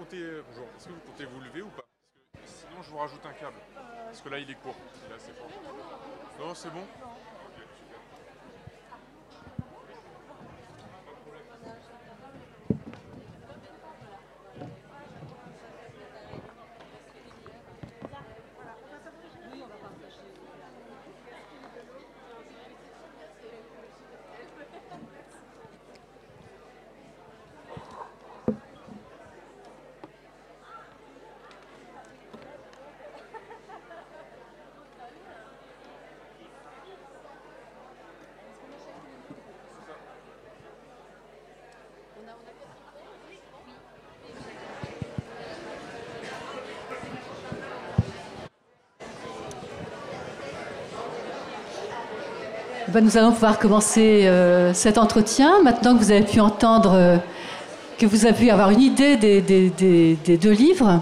bonjour, est-ce que vous comptez vous lever ou pas? Parce que sinon je vous rajoute un câble. Parce que là il est court, là c'est fort. Non, c'est bon? Nous allons pouvoir commencer cet entretien. Maintenant que vous avez pu entendre, que vous avez pu avoir une idée des deux livres.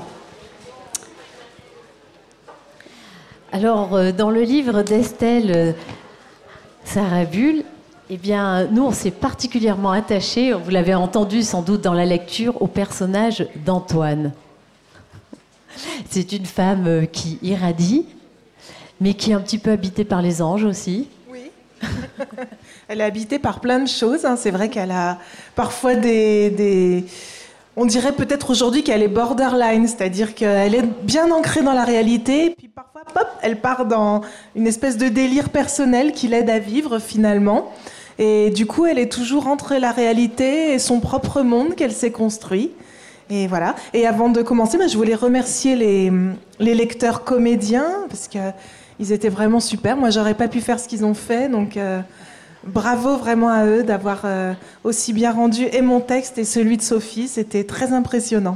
Alors, dans le livre d'Estelle Sarabul, eh bien, nous, on s'est particulièrement attachés, vous l'avez entendu sans doute dans la lecture, au personnage d'Antoine. C'est une femme qui irradie, mais qui est un petit peu habitée par les anges aussi. Elle est habitée par plein de choses. C'est vrai qu'elle a parfois on dirait peut-être aujourd'hui qu'elle est borderline, c'est-à-dire qu'elle est bien ancrée dans la réalité, puis parfois, pop, elle part dans une espèce de délire personnel qui l'aide à vivre finalement. Et du coup, elle est toujours entre la réalité et son propre monde qu'elle s'est construit. Et voilà. Et avant de commencer, je voulais remercier les lecteurs comédiens, parce qu'ils étaient vraiment super. Moi, j'aurais pas pu faire ce qu'ils ont fait, donc bravo vraiment à eux d'avoir aussi bien rendu et mon texte et celui de Sophie. C'était très impressionnant.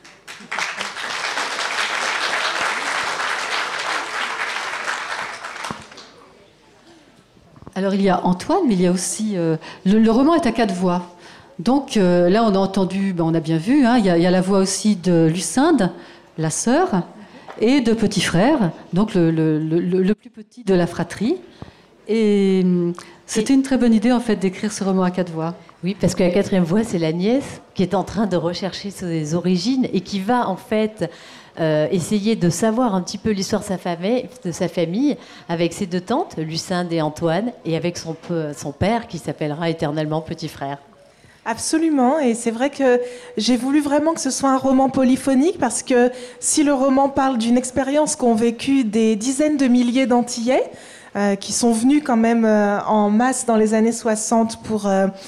Alors il y a Antoine, mais il y a aussi... le roman est à 4 voix. Donc là, on a entendu, on a bien vu, il y a la voix aussi de Lucinde, la sœur, et de petit frère, donc le plus petit de la fratrie. Et c'était une très bonne idée, en fait, d'écrire ce roman à 4 voix. Oui, parce que la 4e voix, c'est la nièce qui est en train de rechercher ses origines et qui va, en fait, essayer de savoir un petit peu l'histoire de sa famille avec ses 2 tantes, Lucinde et Antoine, et avec son père qui s'appellera éternellement Petit Frère. Absolument, et c'est vrai que j'ai voulu vraiment que ce soit un roman polyphonique parce que si le roman parle d'une expérience qu'ont vécue des dizaines de milliers d'Antillais, qui sont venus quand même en masse dans les années 60 pour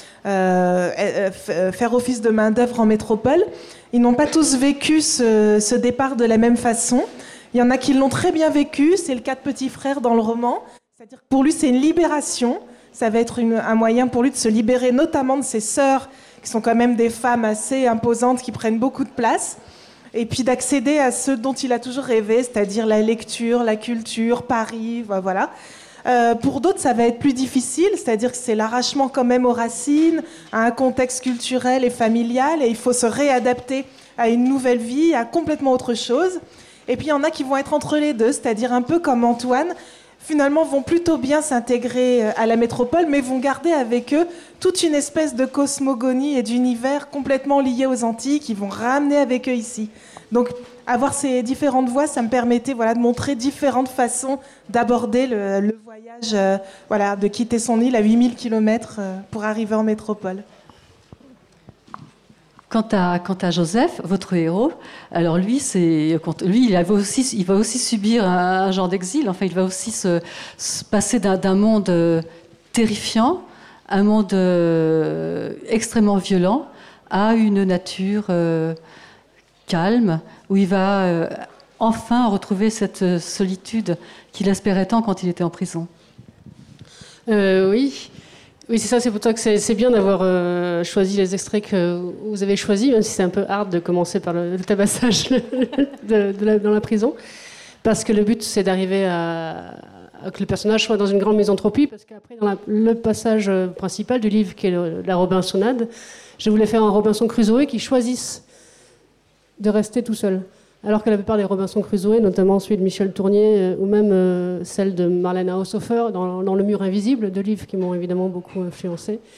faire office de main-d'œuvre en métropole, ils n'ont pas tous vécu ce départ de la même façon. Il y en a qui l'ont très bien vécu, c'est le cas de Petit Frère dans le roman. C'est-à-dire que pour lui, c'est une libération. Ça va être un moyen pour lui de se libérer, notamment de ses sœurs, qui sont quand même des femmes assez imposantes, qui prennent beaucoup de place, et puis d'accéder à ce dont il a toujours rêvé, c'est-à-dire la lecture, la culture, Paris, voilà. Pour d'autres, ça va être plus difficile, c'est-à-dire que c'est l'arrachement quand même aux racines, à un contexte culturel et familial, et il faut se réadapter à une nouvelle vie, à complètement autre chose. Et puis il y en a qui vont être entre les deux, c'est-à-dire un peu comme Antoine, finalement vont plutôt bien s'intégrer à la métropole, mais vont garder avec eux toute une espèce de cosmogonie et d'univers complètement liés aux Antilles qui vont ramener avec eux ici. Donc avoir ces différentes voix, ça me permettait de montrer différentes façons d'aborder le voyage, de quitter son île à 8000 km pour arriver en métropole. Quant à Joseph, votre héros, alors lui, il va aussi subir un genre d'exil. Enfin, il va aussi se passer d'un monde terrifiant, un monde extrêmement violent, à une nature calme, où il va enfin retrouver cette solitude qu'il espérait tant quand il était en prison. Oui, c'est ça, c'est pour ça que c'est bien d'avoir choisi les extraits que vous avez choisis, même si c'est un peu hard de commencer par le tabassage dans la prison, parce que le but, c'est d'arriver à que le personnage soit dans une grande misanthropie, parce qu'après, dans le passage principal du livre, qui est la Robinsonade, je voulais faire un Robinson Crusoe qui choisisse de rester tout seul. Alors que la plupart des Robinson Crusoe, notamment celui de Michel Tournier ou même celle de Marlène Haushofer dans Le Mur invisible, deux livres qui m'ont évidemment beaucoup influencé,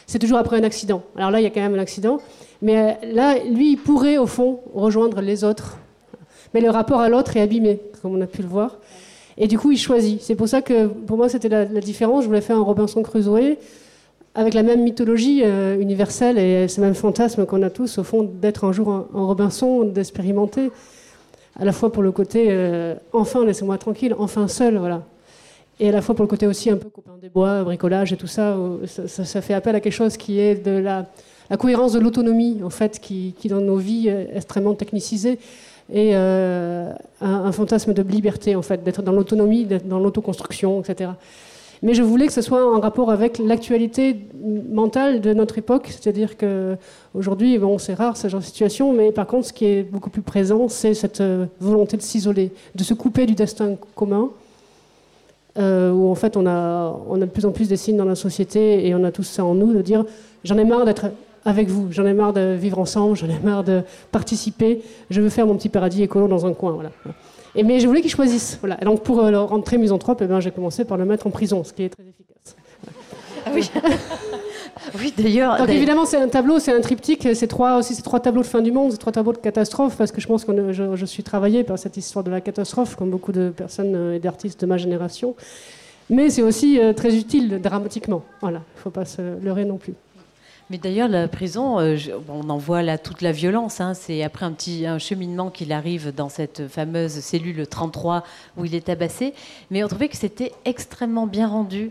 c'est toujours après un accident. Alors là, il y a quand même un accident. Mais là, lui, il pourrait, au fond, rejoindre les autres. Mais le rapport à l'autre est abîmé, comme on a pu le voir. Et du coup, il choisit. C'est pour ça que, pour moi, c'était la différence. Je voulais faire un Robinson Crusoe avec la même mythologie universelle et ce même fantasme qu'on a tous, au fond, d'être un jour un Robinson, d'expérimenter. À la fois pour le côté enfin, laissez-moi tranquille, enfin seul, voilà. Et à la fois pour le côté aussi un peu copain des bois, bricolage et tout ça, ça fait appel à quelque chose qui est de la cohérence de l'autonomie, en fait, qui dans nos vies est extrêmement technicisée, et un fantasme de liberté, en fait, d'être dans l'autonomie, d'être dans l'autoconstruction, etc. Mais je voulais que ce soit en rapport avec l'actualité mentale de notre époque, c'est-à-dire qu'aujourd'hui, bon, c'est rare ce genre de situation, mais par contre, ce qui est beaucoup plus présent, c'est cette volonté de s'isoler, de se couper du destin commun, où en fait on a de plus en plus des signes dans la société et on a tous ça en nous, de dire j'en ai marre d'être avec vous, j'en ai marre de vivre ensemble, j'en ai marre de participer, je veux faire mon petit paradis écolo dans un coin, voilà. Mais je voulais qu'il choisisse, voilà. Et donc pour le rendre très misanthrope, j'ai commencé par le mettre en prison, ce qui est très efficace. Ah oui. Oui, d'ailleurs. Donc évidemment, c'est un tableau, c'est un triptyque, c'est trois tableaux de fin du monde, c'est 3 tableaux de catastrophe, parce que je pense que je suis travaillé par cette histoire de la catastrophe, comme beaucoup de personnes et d'artistes de ma génération. Mais c'est aussi très utile dramatiquement. Voilà, il ne faut pas se leurrer non plus. Mais d'ailleurs, la prison, on en voit là toute la violence. Hein. C'est après un cheminement qu'il arrive dans cette fameuse cellule 33 où il est tabassé. Mais on trouvait que c'était extrêmement bien rendu.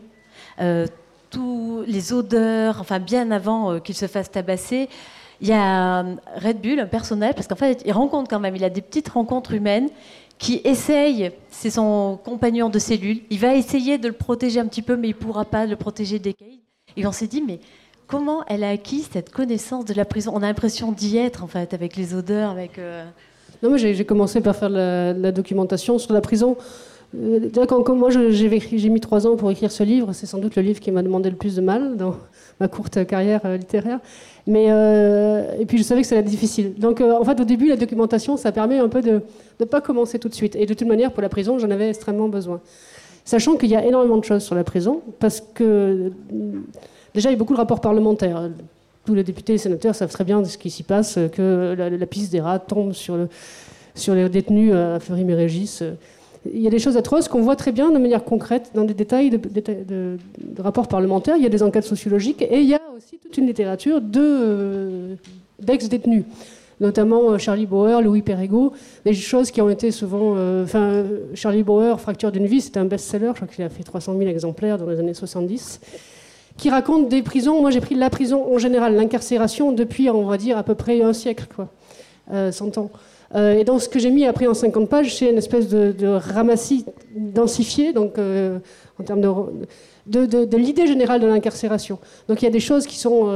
Tous les odeurs, enfin bien avant qu'il se fasse tabasser. Il y a Red Bull, un personnage, parce qu'en fait, il rencontre quand même, il a des petites rencontres humaines qui essayent, c'est son compagnon de cellule, il va essayer de le protéger un petit peu, mais il ne pourra pas le protéger des caïds. Et on s'est dit, mais comment elle a acquis cette connaissance de la prison? On a l'impression d'y être, en fait, avec les odeurs, avec... Non, mais j'ai commencé par faire la documentation sur la prison. Quand moi, j'ai mis 3 ans pour écrire ce livre. C'est sans doute le livre qui m'a demandé le plus de mal dans ma courte carrière littéraire. Mais, et puis, je savais que ça allait être difficile. Donc, en fait, au début, la documentation, ça permet un peu de ne pas commencer tout de suite. Et de toute manière, pour la prison, j'en avais extrêmement besoin. Sachant qu'il y a énormément de choses sur la prison, parce que... Déjà, il y a beaucoup de rapports parlementaires. Tous les députés et les sénateurs savent très bien ce qui s'y passe, que la pisse des rats tombe sur les détenus à Fleury-Mérogis. Il y a des choses atroces qu'on voit très bien de manière concrète dans des détails de rapports parlementaires. Il y a des enquêtes sociologiques et il y a aussi toute une littérature d'ex-détenus, notamment Charlie Bauer, Louis Perregaux, des choses qui ont été souvent... Charlie Bauer, Fracture d'une vie, c'était un best-seller, je crois qu'il a fait 300 000 exemplaires dans les années 70, qui raconte des prisons. Moi, j'ai pris la prison en général, l'incarcération, depuis, on va dire, à peu près un siècle, 100 ans. Et donc, ce que j'ai mis après en 50 pages, c'est une espèce de ramassis densifié, donc en termes de l'idée générale de l'incarcération. Donc, il y a des choses qui sont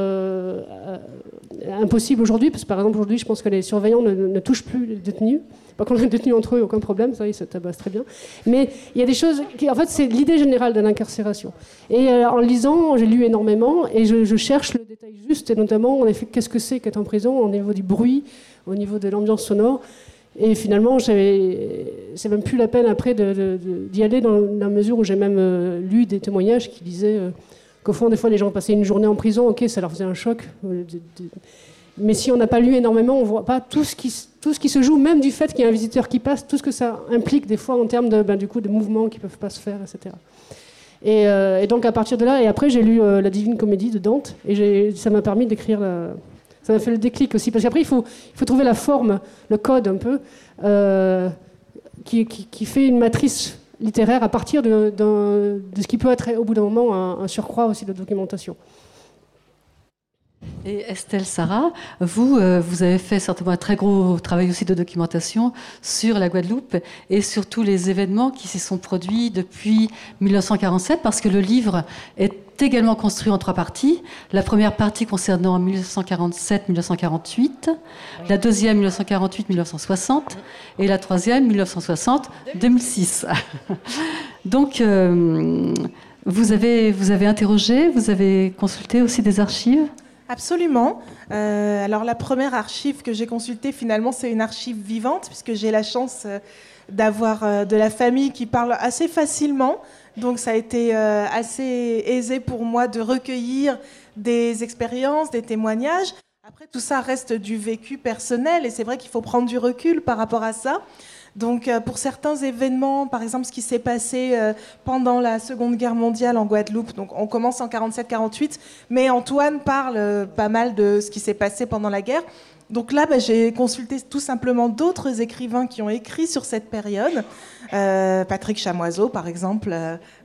impossibles aujourd'hui, parce que par exemple, aujourd'hui, je pense que les surveillants ne touchent plus les détenus. Par contre, les détenus entre eux, aucun problème, ça, ils se tabassent très bien. Mais il y a des choses qui, en fait, c'est l'idée générale de l'incarcération. Et en lisant, j'ai lu énormément, et je cherche le détail juste, et notamment, en effet, qu'est-ce que c'est qu'être en prison au niveau du bruit, au niveau de l'ambiance sonore. Et finalement, c'est même plus la peine après d'y aller dans la mesure où j'ai même lu des témoignages qui disaient qu'au fond, des fois, les gens passaient une journée en prison, ok, ça leur faisait un choc. Mais si on n'a pas lu énormément, on ne voit pas tout ce qui se joue, même du fait qu'il y a un visiteur qui passe, tout ce que ça implique des fois en termes du coup, de mouvements qui ne peuvent pas se faire, etc. Et donc à partir de là, et après j'ai lu la Divine Comédie de Dante, et ça m'a permis d'écrire ça m'a fait le déclic aussi, parce qu'après il faut trouver la forme, le code un peu, qui fait une matrice littéraire à partir de ce qui peut être au bout d'un moment un surcroît aussi de documentation. Et Estelle Sarah, vous avez fait certainement un très gros travail aussi de documentation sur la Guadeloupe et sur tous les événements qui s'y sont produits depuis 1947, parce que le livre est également construit en 3 parties. La première partie concernant 1947-1948, la deuxième 1948-1960 et la troisième 1960-2006. Donc, vous avez interrogé, vous avez consulté aussi des archives ? Absolument. Alors la première archive que j'ai consultée, finalement, c'est une archive vivante, puisque j'ai la chance d'avoir de la famille qui parle assez facilement Donc ça a été assez aisé pour moi de recueillir des expériences, des témoignages. Après, tout ça reste du vécu personnel et c'est vrai qu'il faut prendre du recul par rapport à ça. Donc pour certains événements, par exemple ce qui s'est passé pendant la Seconde Guerre mondiale en Guadeloupe, donc on commence en 47-48, mais Antoine parle pas mal de ce qui s'est passé pendant la guerre. Donc là, j'ai consulté tout simplement d'autres écrivains qui ont écrit sur cette période. Patrick Chamoiseau, par exemple,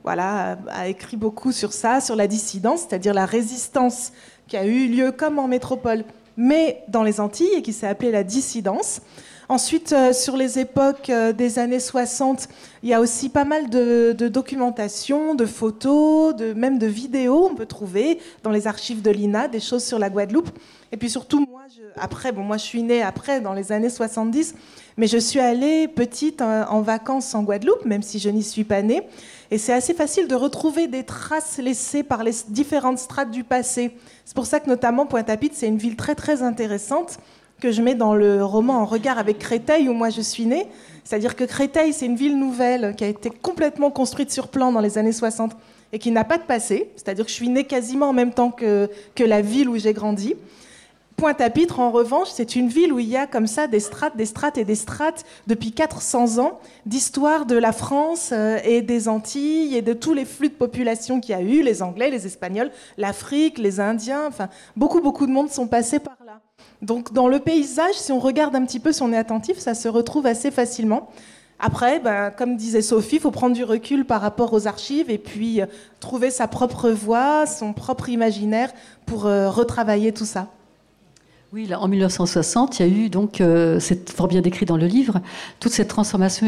a écrit beaucoup sur ça, sur la dissidence, c'est-à-dire la résistance qui a eu lieu comme en métropole, mais dans les Antilles, et qui s'est appelée la dissidence. Ensuite, sur les époques des années 60, il y a aussi pas mal de documentation, de photos, même de vidéos. On peut trouver dans les archives de l'INA des choses sur la Guadeloupe. Et puis surtout, moi, je suis née après, dans les années 70, mais je suis allée petite en vacances en Guadeloupe, même si je n'y suis pas née. Et c'est assez facile de retrouver des traces laissées par les différentes strates du passé. C'est pour ça que notamment Pointe-à-Pitre, c'est une ville très très intéressante, que je mets dans le roman En regard avec Créteil, où moi je suis née. C'est-à-dire que Créteil, c'est une ville nouvelle qui a été complètement construite sur plan dans les années 60 et qui n'a pas de passé. C'est-à-dire que je suis née quasiment en même temps que la ville où j'ai grandi. Pointe-à-Pitre, en revanche, c'est une ville où il y a comme ça des strates et des strates depuis 400 ans d'histoire de la France et des Antilles et de tous les flux de population qu'il y a eu, les Anglais, les Espagnols, l'Afrique, les Indiens, enfin beaucoup de monde sont passés par là. Donc dans le paysage, si on regarde un petit peu, si on est attentif, ça se retrouve assez facilement. Après, comme disait Sophie, il faut prendre du recul par rapport aux archives et puis trouver sa propre voix, son propre imaginaire pour retravailler tout ça. Oui, là, en 1960, il y a eu, donc, c'est fort bien décrit dans le livre, toute cette transformation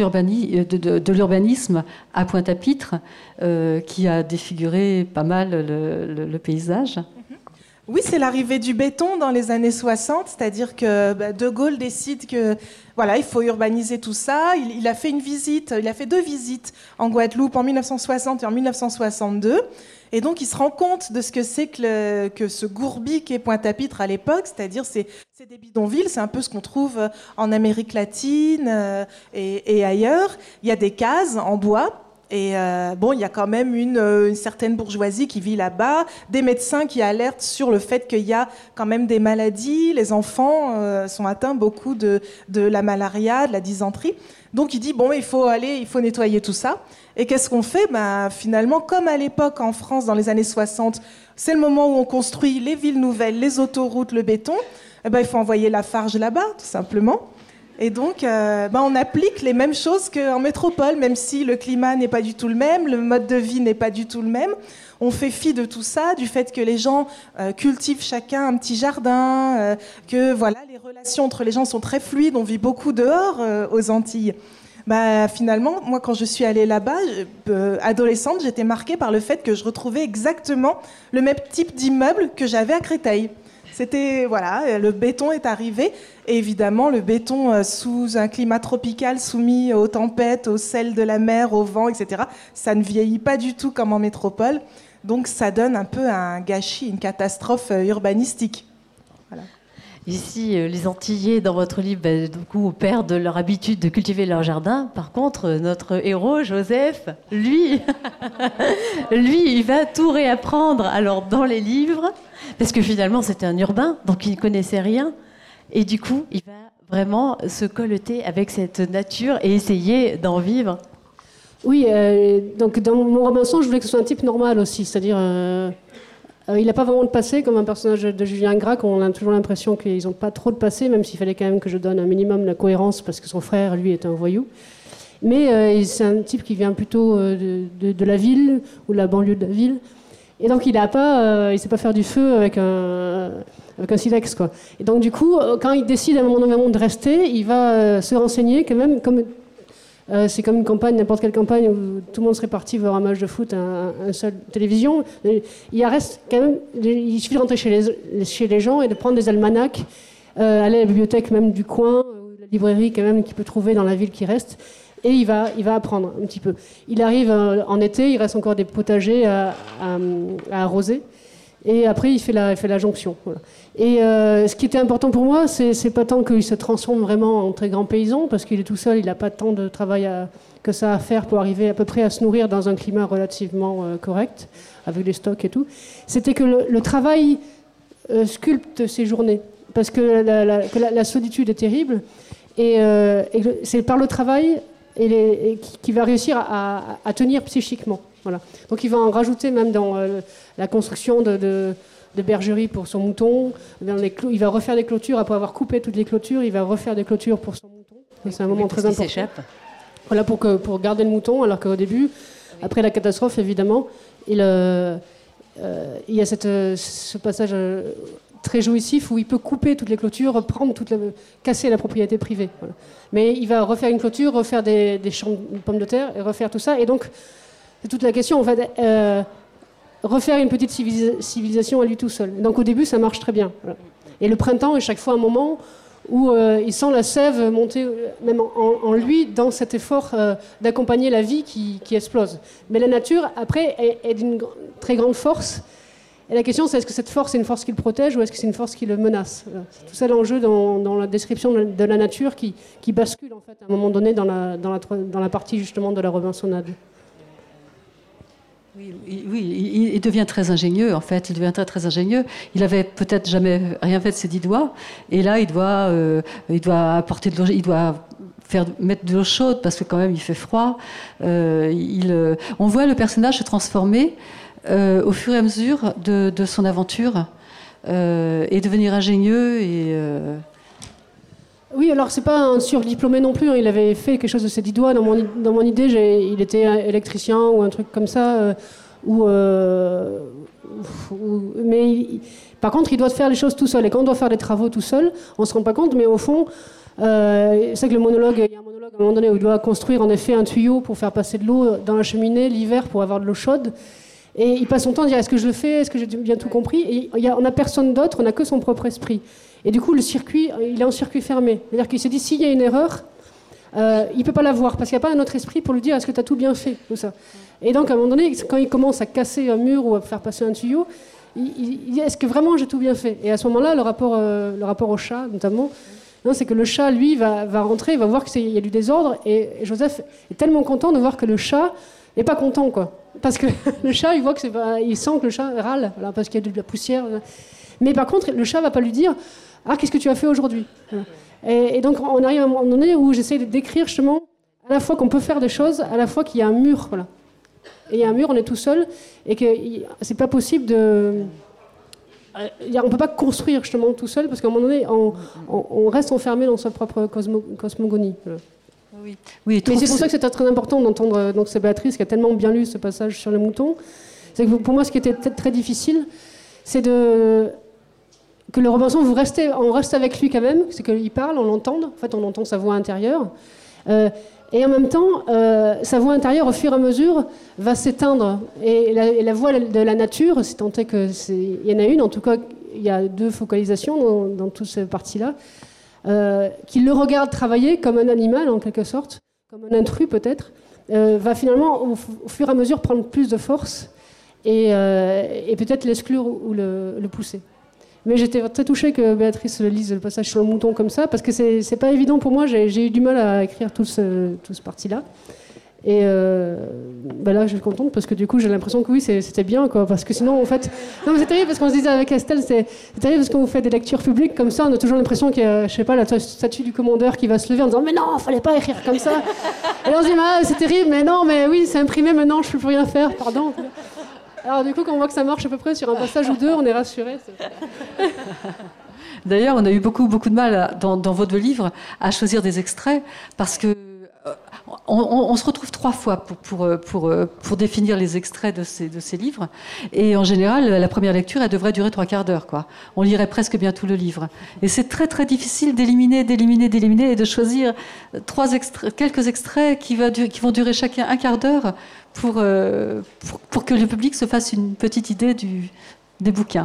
de l'urbanisme à Pointe-à-Pitre qui a défiguré pas mal le paysage. Oui, c'est l'arrivée du béton dans les années 60, c'est-à-dire que De Gaulle décide que il faut urbaniser tout ça. Il a fait deux visites en Guadeloupe en 1960 et en 1962. Et donc, il se rend compte de ce que c'est que ce gourbi qu'est Pointe-à-Pitre à l'époque, c'est-à-dire c'est des bidonvilles, c'est un peu ce qu'on trouve en Amérique latine et ailleurs. Il y a des cases en bois. Et il y a quand même une certaine bourgeoisie qui vit là-bas, des médecins qui alertent sur le fait qu'il y a quand même des maladies. Les enfants sont atteints beaucoup de la malaria, de la dysenterie. Donc il dit, il faut nettoyer tout ça. Et qu'est-ce qu'on fait ? Finalement, comme à l'époque en France, dans les années 60, c'est le moment où on construit les villes nouvelles, les autoroutes, le béton, il faut envoyer la farge là-bas, tout simplement. Et donc, on applique les mêmes choses qu'en métropole, même si le climat n'est pas du tout le même, le mode de vie n'est pas du tout le même. On fait fi de tout ça, du fait que les gens cultivent chacun un petit jardin, que les relations entre les gens sont très fluides, on vit beaucoup dehors aux Antilles. Finalement, moi, quand je suis allée là-bas, adolescente, j'étais marquée par le fait que je retrouvais exactement le même type d'immeuble que j'avais à Créteil. C'était, le béton est arrivé. Et évidemment, le béton sous un climat tropical, soumis aux tempêtes, au sel de la mer, au vent, etc., ça ne vieillit pas du tout comme en métropole. Donc, ça donne un peu un gâchis, une catastrophe urbanistique. Voilà. Ici, les Antillais, dans votre livre, perdent leur habitude de cultiver leur jardin. Par contre, notre héros, Joseph, lui, il va tout réapprendre alors dans les livres, parce que finalement, c'était un urbain, donc il ne connaissait rien. Et du coup, il va vraiment se colleter avec cette nature et essayer d'en vivre. Oui, donc dans mon Robinson, je voulais que ce soit un type normal aussi, c'est-à-dire... il n'a pas vraiment de passé, comme un personnage de Julien Gracq. On a toujours l'impression qu'ils n'ont pas trop de passé, même s'il fallait quand même que je donne un minimum de cohérence, parce que son frère, lui, est un voyou. Mais c'est un type qui vient plutôt de la ville, ou de la banlieue de la ville. Et donc, il ne sait pas faire du feu avec un silex, quoi. Et donc, du coup, quand il décide à un moment donné de rester, il va se renseigner quand même, c'est comme une campagne, n'importe quelle campagne où tout le monde serait parti voir un match de foot, un seul télévision. Il reste quand même. Il suffit de rentrer chez les gens et de prendre des almanachs, aller à la bibliothèque même du coin, la librairie quand même qu'il peut trouver dans la ville qui reste, et il va apprendre un petit peu. Il arrive en été, il reste encore des potagers à arroser. Et après, il fait la jonction. Voilà. Et ce qui était important pour moi, c'est pas tant qu'il se transforme vraiment en très grand paysan, parce qu'il est tout seul, il n'a pas tant de travail que ça à faire pour arriver à peu près à se nourrir dans un climat relativement correct, avec les stocks et tout. C'était que le travail sculpte ses journées, parce que la solitude est terrible, et c'est par le travail qui va réussir à tenir psychiquement. Voilà. Donc il va en rajouter même dans la construction de bergeries pour son mouton. Il va refaire des clôtures après avoir coupé toutes les clôtures. Il va refaire des clôtures pour son mouton. C'est un moment très important. S'échappe. Voilà, pour garder le mouton, alors qu'au début, après la catastrophe, évidemment, il y a ce passage très jouissif où il peut couper toutes les clôtures, casser la propriété privée. Voilà. Mais il va refaire une clôture, refaire des champs de pommes de terre et refaire tout ça. Et donc, c'est toute la question, en fait, refaire une petite civilisation à lui tout seul. Donc au début, ça marche très bien. Voilà. Et le printemps est chaque fois un moment où il sent la sève monter même en lui dans cet effort d'accompagner la vie qui explose. Mais la nature, après, est d'une très grande force. Et la question, c'est est-ce que cette force est une force qui le protège ou est-ce que c'est une force qui le menace? Voilà. C'est tout ça l'enjeu dans la description de la nature qui bascule, en fait, à un moment donné dans la partie, justement, de la Robinsonade. Oui, il devient très ingénieux, en fait. Il devient très, très ingénieux. Il avait peut-être jamais rien fait de ses 10 doigts. Et là, il doit apporter de l'eau, il doit mettre de l'eau chaude parce que quand même, il fait froid. On voit le personnage se transformer au fur et à mesure de son aventure et devenir ingénieux Oui, alors c'est pas un surdiplômé non plus. Il avait fait quelque chose de ses 10 doigts. Dans mon idée, il était électricien ou un truc comme ça. Par contre, il doit faire les choses tout seul. Et quand on doit faire des travaux tout seul, on se rend pas compte. Mais au fond, c'est que le monologue, il y a un monologue à un moment donné où il doit construire en effet un tuyau pour faire passer de l'eau dans la cheminée l'hiver pour avoir de l'eau chaude. Et il passe son temps à dire est-ce que je le fais, est-ce que j'ai bien tout compris. Et on n'a personne d'autre, on n'a que son propre esprit. Et du coup, le circuit, il est en circuit fermé. C'est-à-dire qu'il se dit, s'il y a une erreur, il ne peut pas la voir, parce qu'il n'y a pas un autre esprit pour lui dire, est-ce que tu as tout bien fait, tout ça. Et donc, à un moment donné, quand il commence à casser un mur ou à faire passer un tuyau, il dit, est-ce que vraiment j'ai tout bien fait? Et à ce moment-là, le rapport au chat, notamment, c'est que le chat, lui, va rentrer, il va voir qu'il y a du désordre, et Joseph est tellement content de voir que le chat n'est pas content, quoi. Parce que le chat, il voit il sent que le chat râle, voilà, parce qu'il y a de la poussière. Mais par contre, le chat ne va pas lui dire, ah, qu'est-ce que tu as fait aujourd'hui? Et donc, on arrive à un moment donné où j'essaie de décrire justement à la fois qu'on peut faire des choses, à la fois qu'il y a un mur. Voilà. Et il y a un mur, on est tout seul, et que c'est pas possible de... On ne peut pas construire justement tout seul, parce qu'à un moment donné, on reste enfermé dans sa propre cosmogonie. Voilà. Oui, mais c'est pour ça que c'était très important d'entendre, donc c'est Béatrice qui a tellement bien lu ce passage sur les moutons. C'est que pour moi, ce qui était très difficile, c'est que le Robinson, on reste avec lui quand même, c'est qu'il parle, on l'entend, en fait on entend sa voix intérieure, et en même temps, sa voix intérieure, au fur et à mesure, va s'éteindre, et la voix de la nature, si tant est qu'il y en a une, en tout cas, il y a 2 focalisations dans toute cette partie-là, qui le regarde travailler comme un animal, en quelque sorte, comme un intrus peut-être, va finalement, au fur et à mesure, prendre plus de force, et peut-être l'exclure ou le pousser. Mais j'étais très touchée que Béatrice lise le passage sur le mouton comme ça, parce que c'est pas évident pour moi, j'ai eu du mal à écrire tout ce parti-là. Et là, je suis contente, parce que du coup, j'ai l'impression que oui, c'était bien, quoi, parce que sinon, en fait... Non, mais c'est terrible, parce qu'on se disait avec Estelle, c'est terrible, parce qu'on fait des lectures publiques comme ça, on a toujours l'impression qu'il y a, je sais pas, la statue du commandeur qui va se lever en disant « Mais non, fallait pas écrire comme ça !» Et on se dit « C'est terrible, mais non, mais oui, c'est imprimé maintenant, je peux plus rien faire, pardon !» Alors du coup, quand on voit que ça marche à peu près sur un passage ou 2, on est rassuré. D'ailleurs, on a eu beaucoup de mal dans votre livre à choisir des extraits parce que on se retrouve 3 fois pour définir les extraits de ces livres. Et en général, la première lecture, elle devrait durer 3/4 d'heure, quoi. On lirait presque bien tout le livre. Et c'est très très difficile d'éliminer et de choisir quelques extraits qui vont durer chacun 1/4 d'heure pour que le public se fasse une petite idée des bouquins.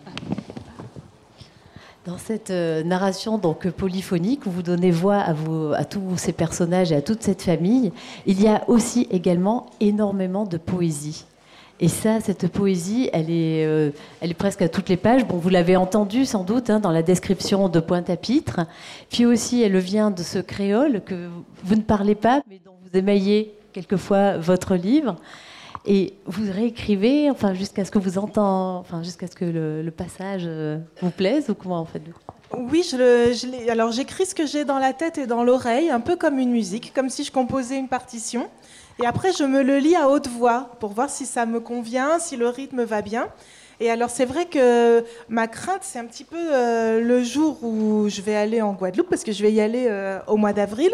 Dans cette narration donc polyphonique où vous donnez voix à tous ces personnages et à toute cette famille, il y a aussi également énormément de poésie. Et ça, cette poésie, elle est presque à toutes les pages. Bon, vous l'avez entendu sans doute dans la description de Pointe-à-Pitre. Puis aussi, elle vient de ce créole que vous ne parlez pas, mais dont vous émaillez quelquefois votre livre. Et vous réécrivez, jusqu'à ce que vous jusqu'à ce que le passage vous plaise, ou comment en faites-vous ? Oui, alors j'écris ce que j'ai dans la tête et dans l'oreille, un peu comme une musique, comme si je composais une partition. Et après, je me le lis à haute voix pour voir si ça me convient, si le rythme va bien. Et alors, c'est vrai que ma crainte, c'est un petit peu le jour où je vais aller en Guadeloupe, parce que je vais y aller au mois d'avril.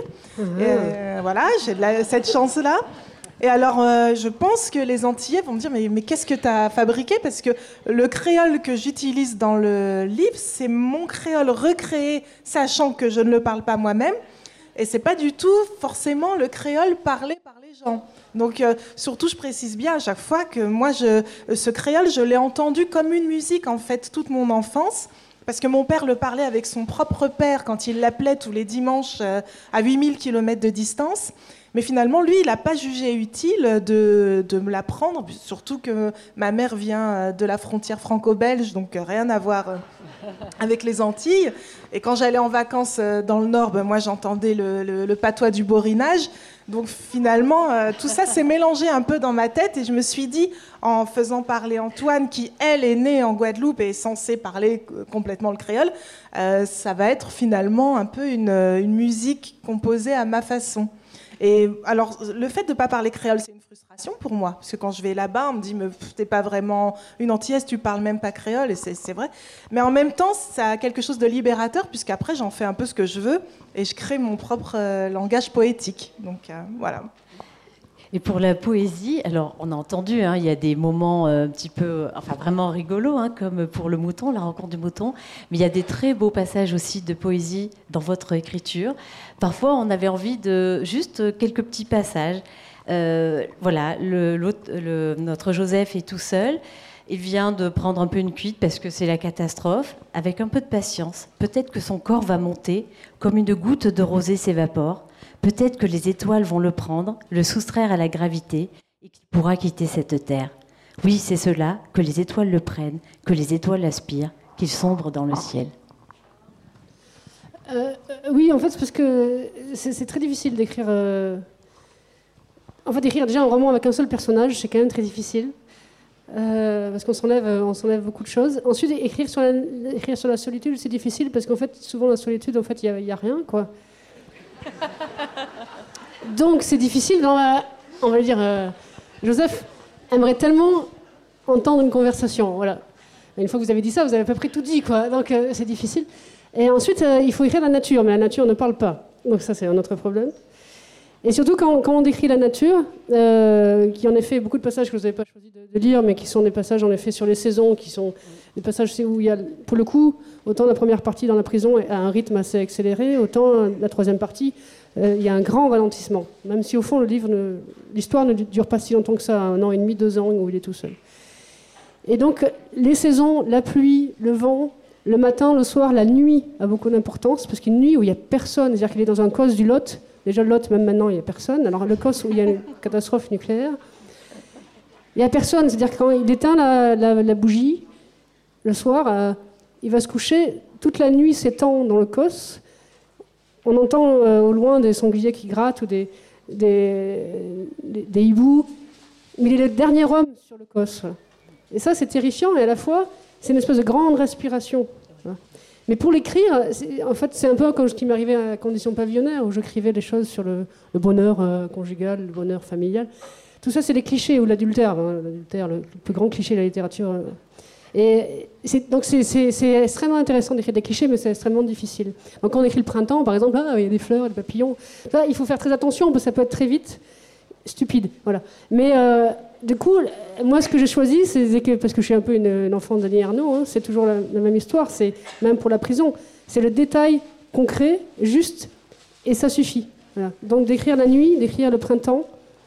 Voilà, j'ai cette chance-là. Et alors, je pense que les Antillais vont me dire, mais qu'est-ce que tu as fabriqué ? Parce que le créole que j'utilise dans le livre, c'est mon créole recréé, sachant que je ne le parle pas moi-même. Et c'est pas du tout forcément le créole parlé par les gens. Donc, surtout, je précise bien à chaque fois que moi, ce créole, je l'ai entendu comme une musique, en fait, toute mon enfance. Parce que mon père le parlait avec son propre père quand il l'appelait tous les dimanches à 8000 km de distance. Mais finalement, lui, il n'a pas jugé utile de me l'apprendre, surtout que ma mère vient de la frontière franco-belge, donc rien à voir avec les Antilles. Et quand j'allais en vacances dans le Nord, moi, j'entendais le patois du borinage. Donc finalement, tout ça s'est mélangé un peu dans ma tête, et je me suis dit, en faisant parler Antoine, qui, elle, est née en Guadeloupe et est censée parler complètement le créole, ça va être finalement un peu une musique composée à ma façon. Et alors, le fait de ne pas parler créole, c'est une frustration pour moi. Parce que quand je vais là-bas, on me dit, mais t'es pas vraiment une Antillaise, tu parles même pas créole, et c'est vrai. Mais en même temps, ça a quelque chose de libérateur, puisqu'après, j'en fais un peu ce que je veux, et je crée mon propre langage poétique. Donc, voilà. Et pour la poésie, alors on a entendu, il y a des moments un petit peu, vraiment rigolos, comme pour le mouton, la rencontre du mouton, mais il y a des très beaux passages aussi de poésie dans votre écriture. Parfois, on avait envie de juste quelques petits passages. Voilà, notre Joseph est tout seul. Il vient de prendre un peu une cuite parce que c'est la catastrophe. Avec un peu de patience, peut-être que son corps va monter, comme une goutte de rosée s'évapore. Peut-être que les étoiles vont le prendre, le soustraire à la gravité, et qu'il pourra quitter cette terre. Oui, c'est cela, que les étoiles le prennent, que les étoiles l'aspirent, qu'il sombre dans le ciel. Oui, en fait, c'est parce que c'est très difficile d'écrire... En fait, d'écrire déjà un roman avec un seul personnage, c'est quand même très difficile. Parce qu'on s'enlève beaucoup de choses. Ensuite, écrire sur la solitude, c'est difficile, parce qu'en fait, souvent, la solitude, en fait, il n'y a rien, quoi. Donc c'est difficile on va dire Joseph aimerait tellement entendre une conversation, voilà. Et une fois que vous avez dit ça, vous avez à peu près tout dit, quoi. Donc c'est difficile. Et ensuite il faut écrire la nature, mais la nature ne parle pas, donc ça c'est un autre problème. Et surtout quand on décrit la nature, qui en effet beaucoup de passages que vous n'avez pas choisi de lire, mais qui sont des passages en effet sur les saisons, qui sont des passages où il y a, pour le coup, autant la première partie dans la prison a un rythme assez accéléré, autant la troisième partie, il y a un grand ralentissement. Même si au fond l'histoire ne dure pas si longtemps que ça, 1 an et demi, 2 ans, où il est tout seul. Et donc les saisons, la pluie, le vent, le matin, le soir, la nuit a beaucoup d'importance, parce qu'une nuit où il n'y a personne, c'est-à-dire qu'il est dans un cos du Lot. Déjà, le Lot, même maintenant, il n'y a personne. Alors, le cos où il y a une catastrophe nucléaire, il n'y a personne. C'est-à-dire que quand il éteint la bougie, le soir, il va se coucher. Toute la nuit s'étend dans le cos. On entend au loin des sangliers qui grattent ou des hiboux. Mais il est le dernier homme sur le cos. Et ça, c'est terrifiant. Et à la fois, c'est une espèce de grande respiration. Mais pour l'écrire, en fait, c'est un peu comme ce qui m'arrivait à Conditions pavillonnaires, où j'écrivais des choses sur le bonheur conjugal, le bonheur familial. Tout ça, c'est des clichés, ou l'adultère. L'adultère, le plus grand cliché de la littérature. Et donc, c'est extrêmement intéressant d'écrire des clichés, mais c'est extrêmement difficile. Donc, quand on écrit le printemps, par exemple, il y a des fleurs, des papillons. Là, il faut faire très attention, parce que ça peut être très vite stupide. Voilà. Mais du coup, moi, ce que j'ai choisi, c'est que, parce que je suis un peu une enfant d'Annie Ernaux, c'est toujours la même histoire, c'est même pour la prison, c'est le détail concret, juste, et ça suffit. Voilà. Donc d'écrire la nuit, d'écrire le printemps,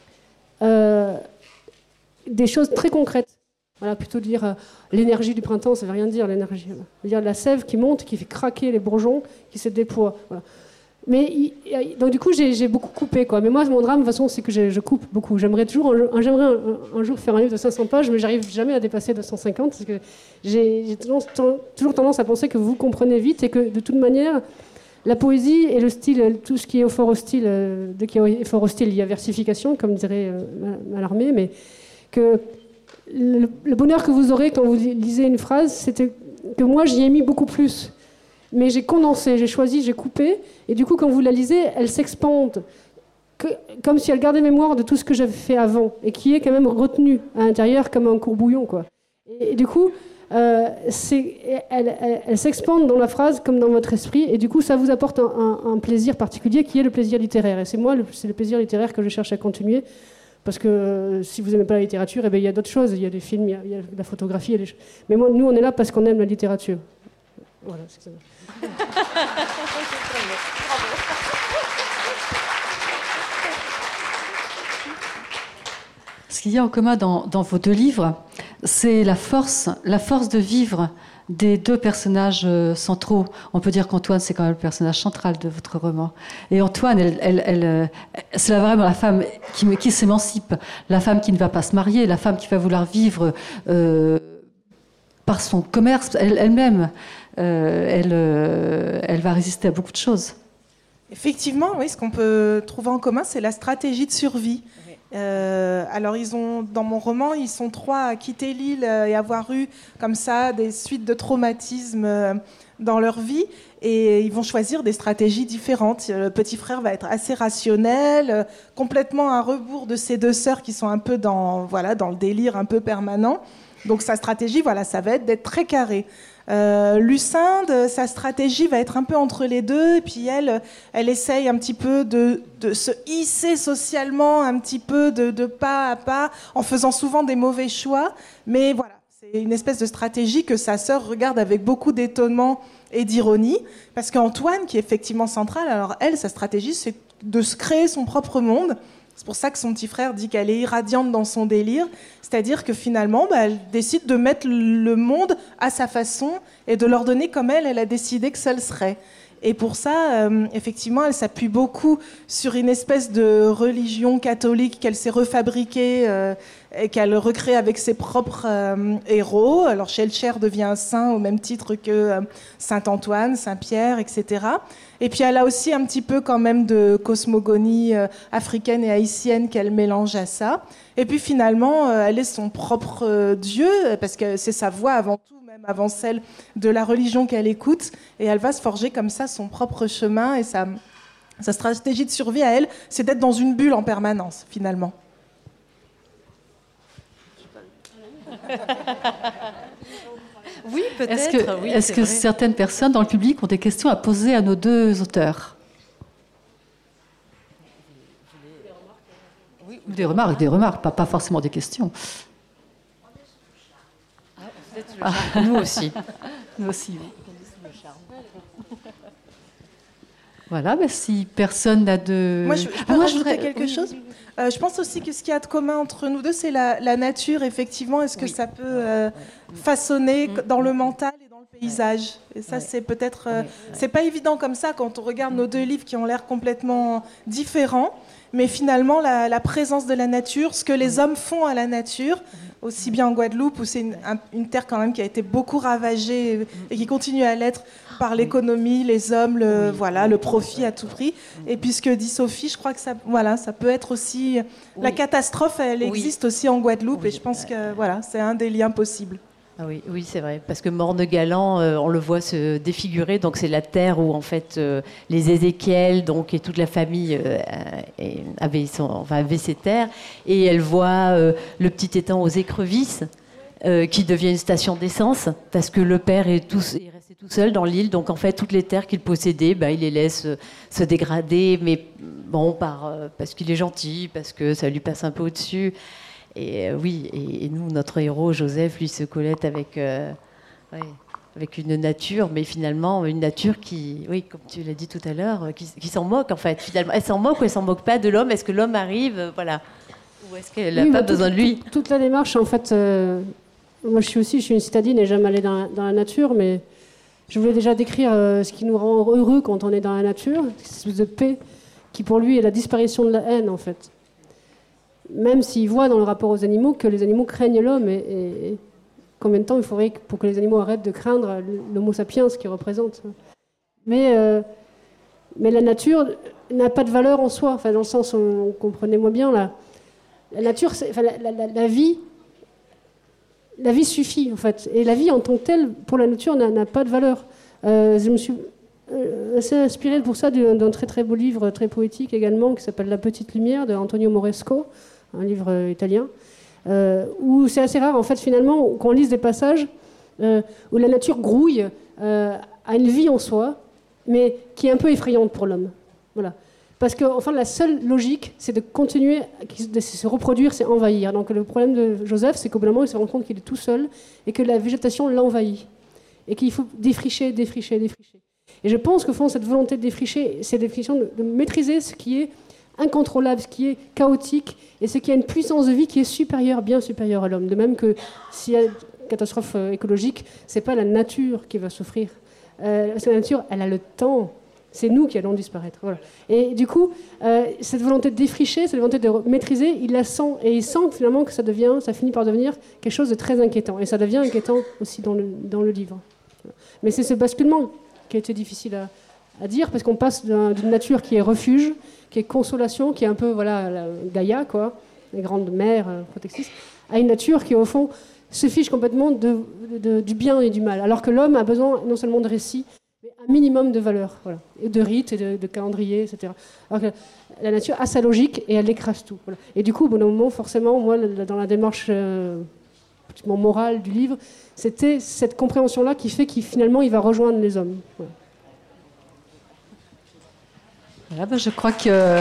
des choses très concrètes. Voilà, plutôt dire l'énergie du printemps, ça ne veut rien dire, l'énergie. Ça veut dire la sève qui monte, qui fait craquer les bourgeons, qui se déploient. Voilà. Donc du coup, j'ai beaucoup coupé, quoi. Mais moi, mon drame, de toute façon, c'est que je coupe beaucoup. J'aimerais un jour faire un livre de 500 pages, mais j'arrive jamais à dépasser 250, parce que j'ai toujours tendance à penser que vous comprenez vite et que, de toute manière, la poésie et le style, tout ce qui est fort au style, dès qu'il y a fort au style, il y a versification, comme dirait Mallarmé, mais que le bonheur que vous aurez quand vous lisez une phrase, c'était que moi, j'y ai mis beaucoup plus. Mais j'ai condensé, j'ai choisi, j'ai coupé, et du coup, quand vous la lisez, elle s'expande, comme si elle gardait mémoire de tout ce que j'avais fait avant, et qui est quand même retenu à l'intérieur comme un courbouillon, quoi. Et du coup, elle s'expande dans la phrase comme dans votre esprit, et du coup, ça vous apporte un plaisir particulier qui est le plaisir littéraire. Et c'est le plaisir littéraire que je cherche à continuer, parce que si vous n'aimez pas la littérature, eh bien, il y a d'autres choses, il y a des films, il y a la photographie, mais nous, on est là parce qu'on aime la littérature. Voilà, c'est ça. Ce qu'il y a en commun dans vos deux livres, c'est la force de vivre des deux personnages centraux. On peut dire qu'Antoine, c'est quand même le personnage central de votre roman. Et Antoine, c'est vraiment la femme qui s'émancipe, la femme qui ne va pas se marier, la femme qui va vouloir vivre par son commerce elle-même. Elle va résister à beaucoup de choses. Effectivement, oui, ce qu'on peut trouver en commun, c'est la stratégie de survie. Alors, dans mon roman, ils sont 3 à quitter l'île et avoir eu comme ça des suites de traumatismes dans leur vie, et ils vont choisir des stratégies différentes. Le petit frère va être assez rationnel, complètement à rebours de ses 2 sœurs qui sont un peu dans le délire un peu permanent. Donc sa stratégie, ça va être d'être très carré. Lucinde, sa stratégie va être un peu entre les deux, et puis elle essaye un petit peu de se hisser socialement, un petit peu de pas à pas, en faisant souvent des mauvais choix. Mais voilà, c'est une espèce de stratégie que sa sœur regarde avec beaucoup d'étonnement et d'ironie, parce qu'Antoine, qui est effectivement central, alors sa stratégie, c'est de se créer son propre monde. C'est pour ça que son petit frère dit qu'elle est irradiante dans son délire, c'est-à-dire que finalement, elle décide de mettre le monde à sa façon et de l'ordonner comme elle a décidé que ça le serait. Et pour ça, effectivement, elle s'appuie beaucoup sur une espèce de religion catholique qu'elle s'est refabriquée et qu'elle recrée avec ses propres héros. Alors Schellcher devient un saint au même titre que Saint-Antoine, Saint-Pierre, etc. Et puis elle a aussi un petit peu quand même de cosmogonie africaine et haïtienne qu'elle mélange à ça. Et puis finalement, elle est son propre Dieu, parce que c'est sa voix avant tout, même avant celle de la religion qu'elle écoute, et elle va se forger comme ça son propre chemin, et sa stratégie de survie à elle, c'est d'être dans une bulle en permanence, finalement. Oui, peut-être. Est-ce que certaines personnes dans le public ont des questions à poser à nos 2 auteurs? Oui, des remarques, pas forcément des questions. Nous aussi. Nous aussi, oui. Voilà, mais si personne n'a de... Moi, je peux rajouter quelque chose. Je pense aussi que ce qu'il y a de commun entre nous 2, c'est la nature, effectivement. Est-ce que ça peut façonner dans le mental et dans le paysage? Et ça, c'est peut-être... c'est pas évident comme ça quand on regarde nos 2 livres qui ont l'air complètement différents. Mais finalement, la présence de la nature, ce que les hommes font à la nature, aussi bien en Guadeloupe, où c'est une terre quand même qui a été beaucoup ravagée et qui continue à l'être par l'économie, les hommes, le profit à tout prix. Et puis ce que dit Sophie, je crois que ça peut être aussi... La catastrophe, elle existe aussi en Guadeloupe, et je pense que c'est un des liens possibles. Ah oui, c'est vrai, parce que Morne-Galant, on le voit se défigurer, donc c'est la terre où en fait les Ézéchiel et toute la famille avaient ces terres, et elle voit le petit étang aux écrevisses qui devient une station d'essence, parce que le père est resté tout seul dans l'île, donc en fait toutes les terres qu'il possédait, il les laisse se dégrader, mais bon, parce qu'il est gentil, parce que ça lui passe un peu au-dessus. Et et nous, notre héros, Joseph, lui, se colette avec une nature, mais finalement, une nature qui, comme tu l'as dit tout à l'heure, qui s'en moque, en fait. Finalement, elle s'en moque ou elle s'en moque pas de l'homme? Est-ce que l'homme arrive, ou est-ce qu'elle n'a pas besoin de lui? Toute la démarche, en fait, moi, je suis une citadine et j'aime aller dans la nature, mais Je voulais déjà décrire ce qui nous rend heureux quand on est dans la nature, cette espèce de paix qui pour lui est la disparition de la haine en fait. Même s'il voit dans le rapport aux animaux que les animaux craignent l'homme et combien de temps il faudrait pour que les animaux arrêtent de craindre l'homo sapiens qu'ils représentent. Mais la nature n'a pas de valeur en soi, enfin, dans le sens où comprenez-moi bien, la nature, la vie suffit en fait. Et la vie en tant que telle, pour la nature, n'a pas de valeur. Je me suis assez inspirée pour ça d'un très très beau livre, très poétique également, qui s'appelle La Petite Lumière de Antonio Moresco, un livre italien, où c'est assez rare en fait finalement qu'on lise des passages où la nature grouille a une vie en soi, mais qui est un peu effrayante pour l'homme. Voilà. Parce que enfin, la seule logique, c'est de continuer, de se reproduire, c'est envahir. Donc le problème de Joseph, c'est qu'au bout d'un moment, il se rend compte qu'il est tout seul et que la végétation l'envahit. Et qu'il faut défricher, défricher, défricher. Et je pense que fond, cette volonté de défricher, c'est la définition de maîtriser ce qui est incontrôlable, ce qui est chaotique, et ce qui a une puissance de vie qui est supérieure, bien supérieure à l'homme. De même que s'il y a une catastrophe écologique, c'est pas la nature qui va souffrir. Parce que la nature, elle a le temps. C'est nous qui allons disparaître. Voilà. Et du coup, cette volonté de défricher, cette volonté de maîtriser, il la sent. Et il sent finalement que ça finit par devenir quelque chose de très inquiétant. Et ça devient inquiétant aussi dans le livre. Voilà. Mais c'est ce basculement qui a été difficile à dire, parce qu'on passe d'une nature qui est refuge, qui est consolation, qui est un peu la Gaïa, quoi, les grandes mères protectrices, à une nature qui, au fond, se fiche complètement du bien et du mal. Alors que l'homme a besoin non seulement de récits, mais un minimum de valeurs, voilà, et de rites, et de calendriers, etc. Alors que la nature a sa logique et elle écrase tout. Voilà. Et du coup, au bout d'un moment, forcément, moi, dans la démarche morale du livre, c'était cette compréhension-là qui fait qu'il finalement, il va rejoindre les hommes. Voilà. Voilà, ben je crois que...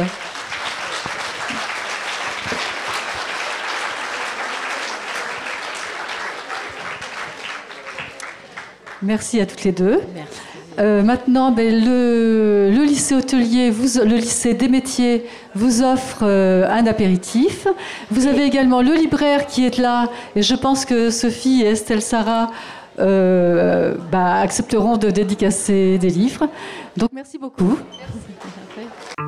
Merci à toutes les deux. Merci. Maintenant, le lycée hôtelier, le lycée des métiers vous offre un apéritif. Vous avez également le libraire qui est là, et je pense que Sophie et Estelle Sarah accepteront de dédicacer des livres. Donc merci beaucoup. Merci.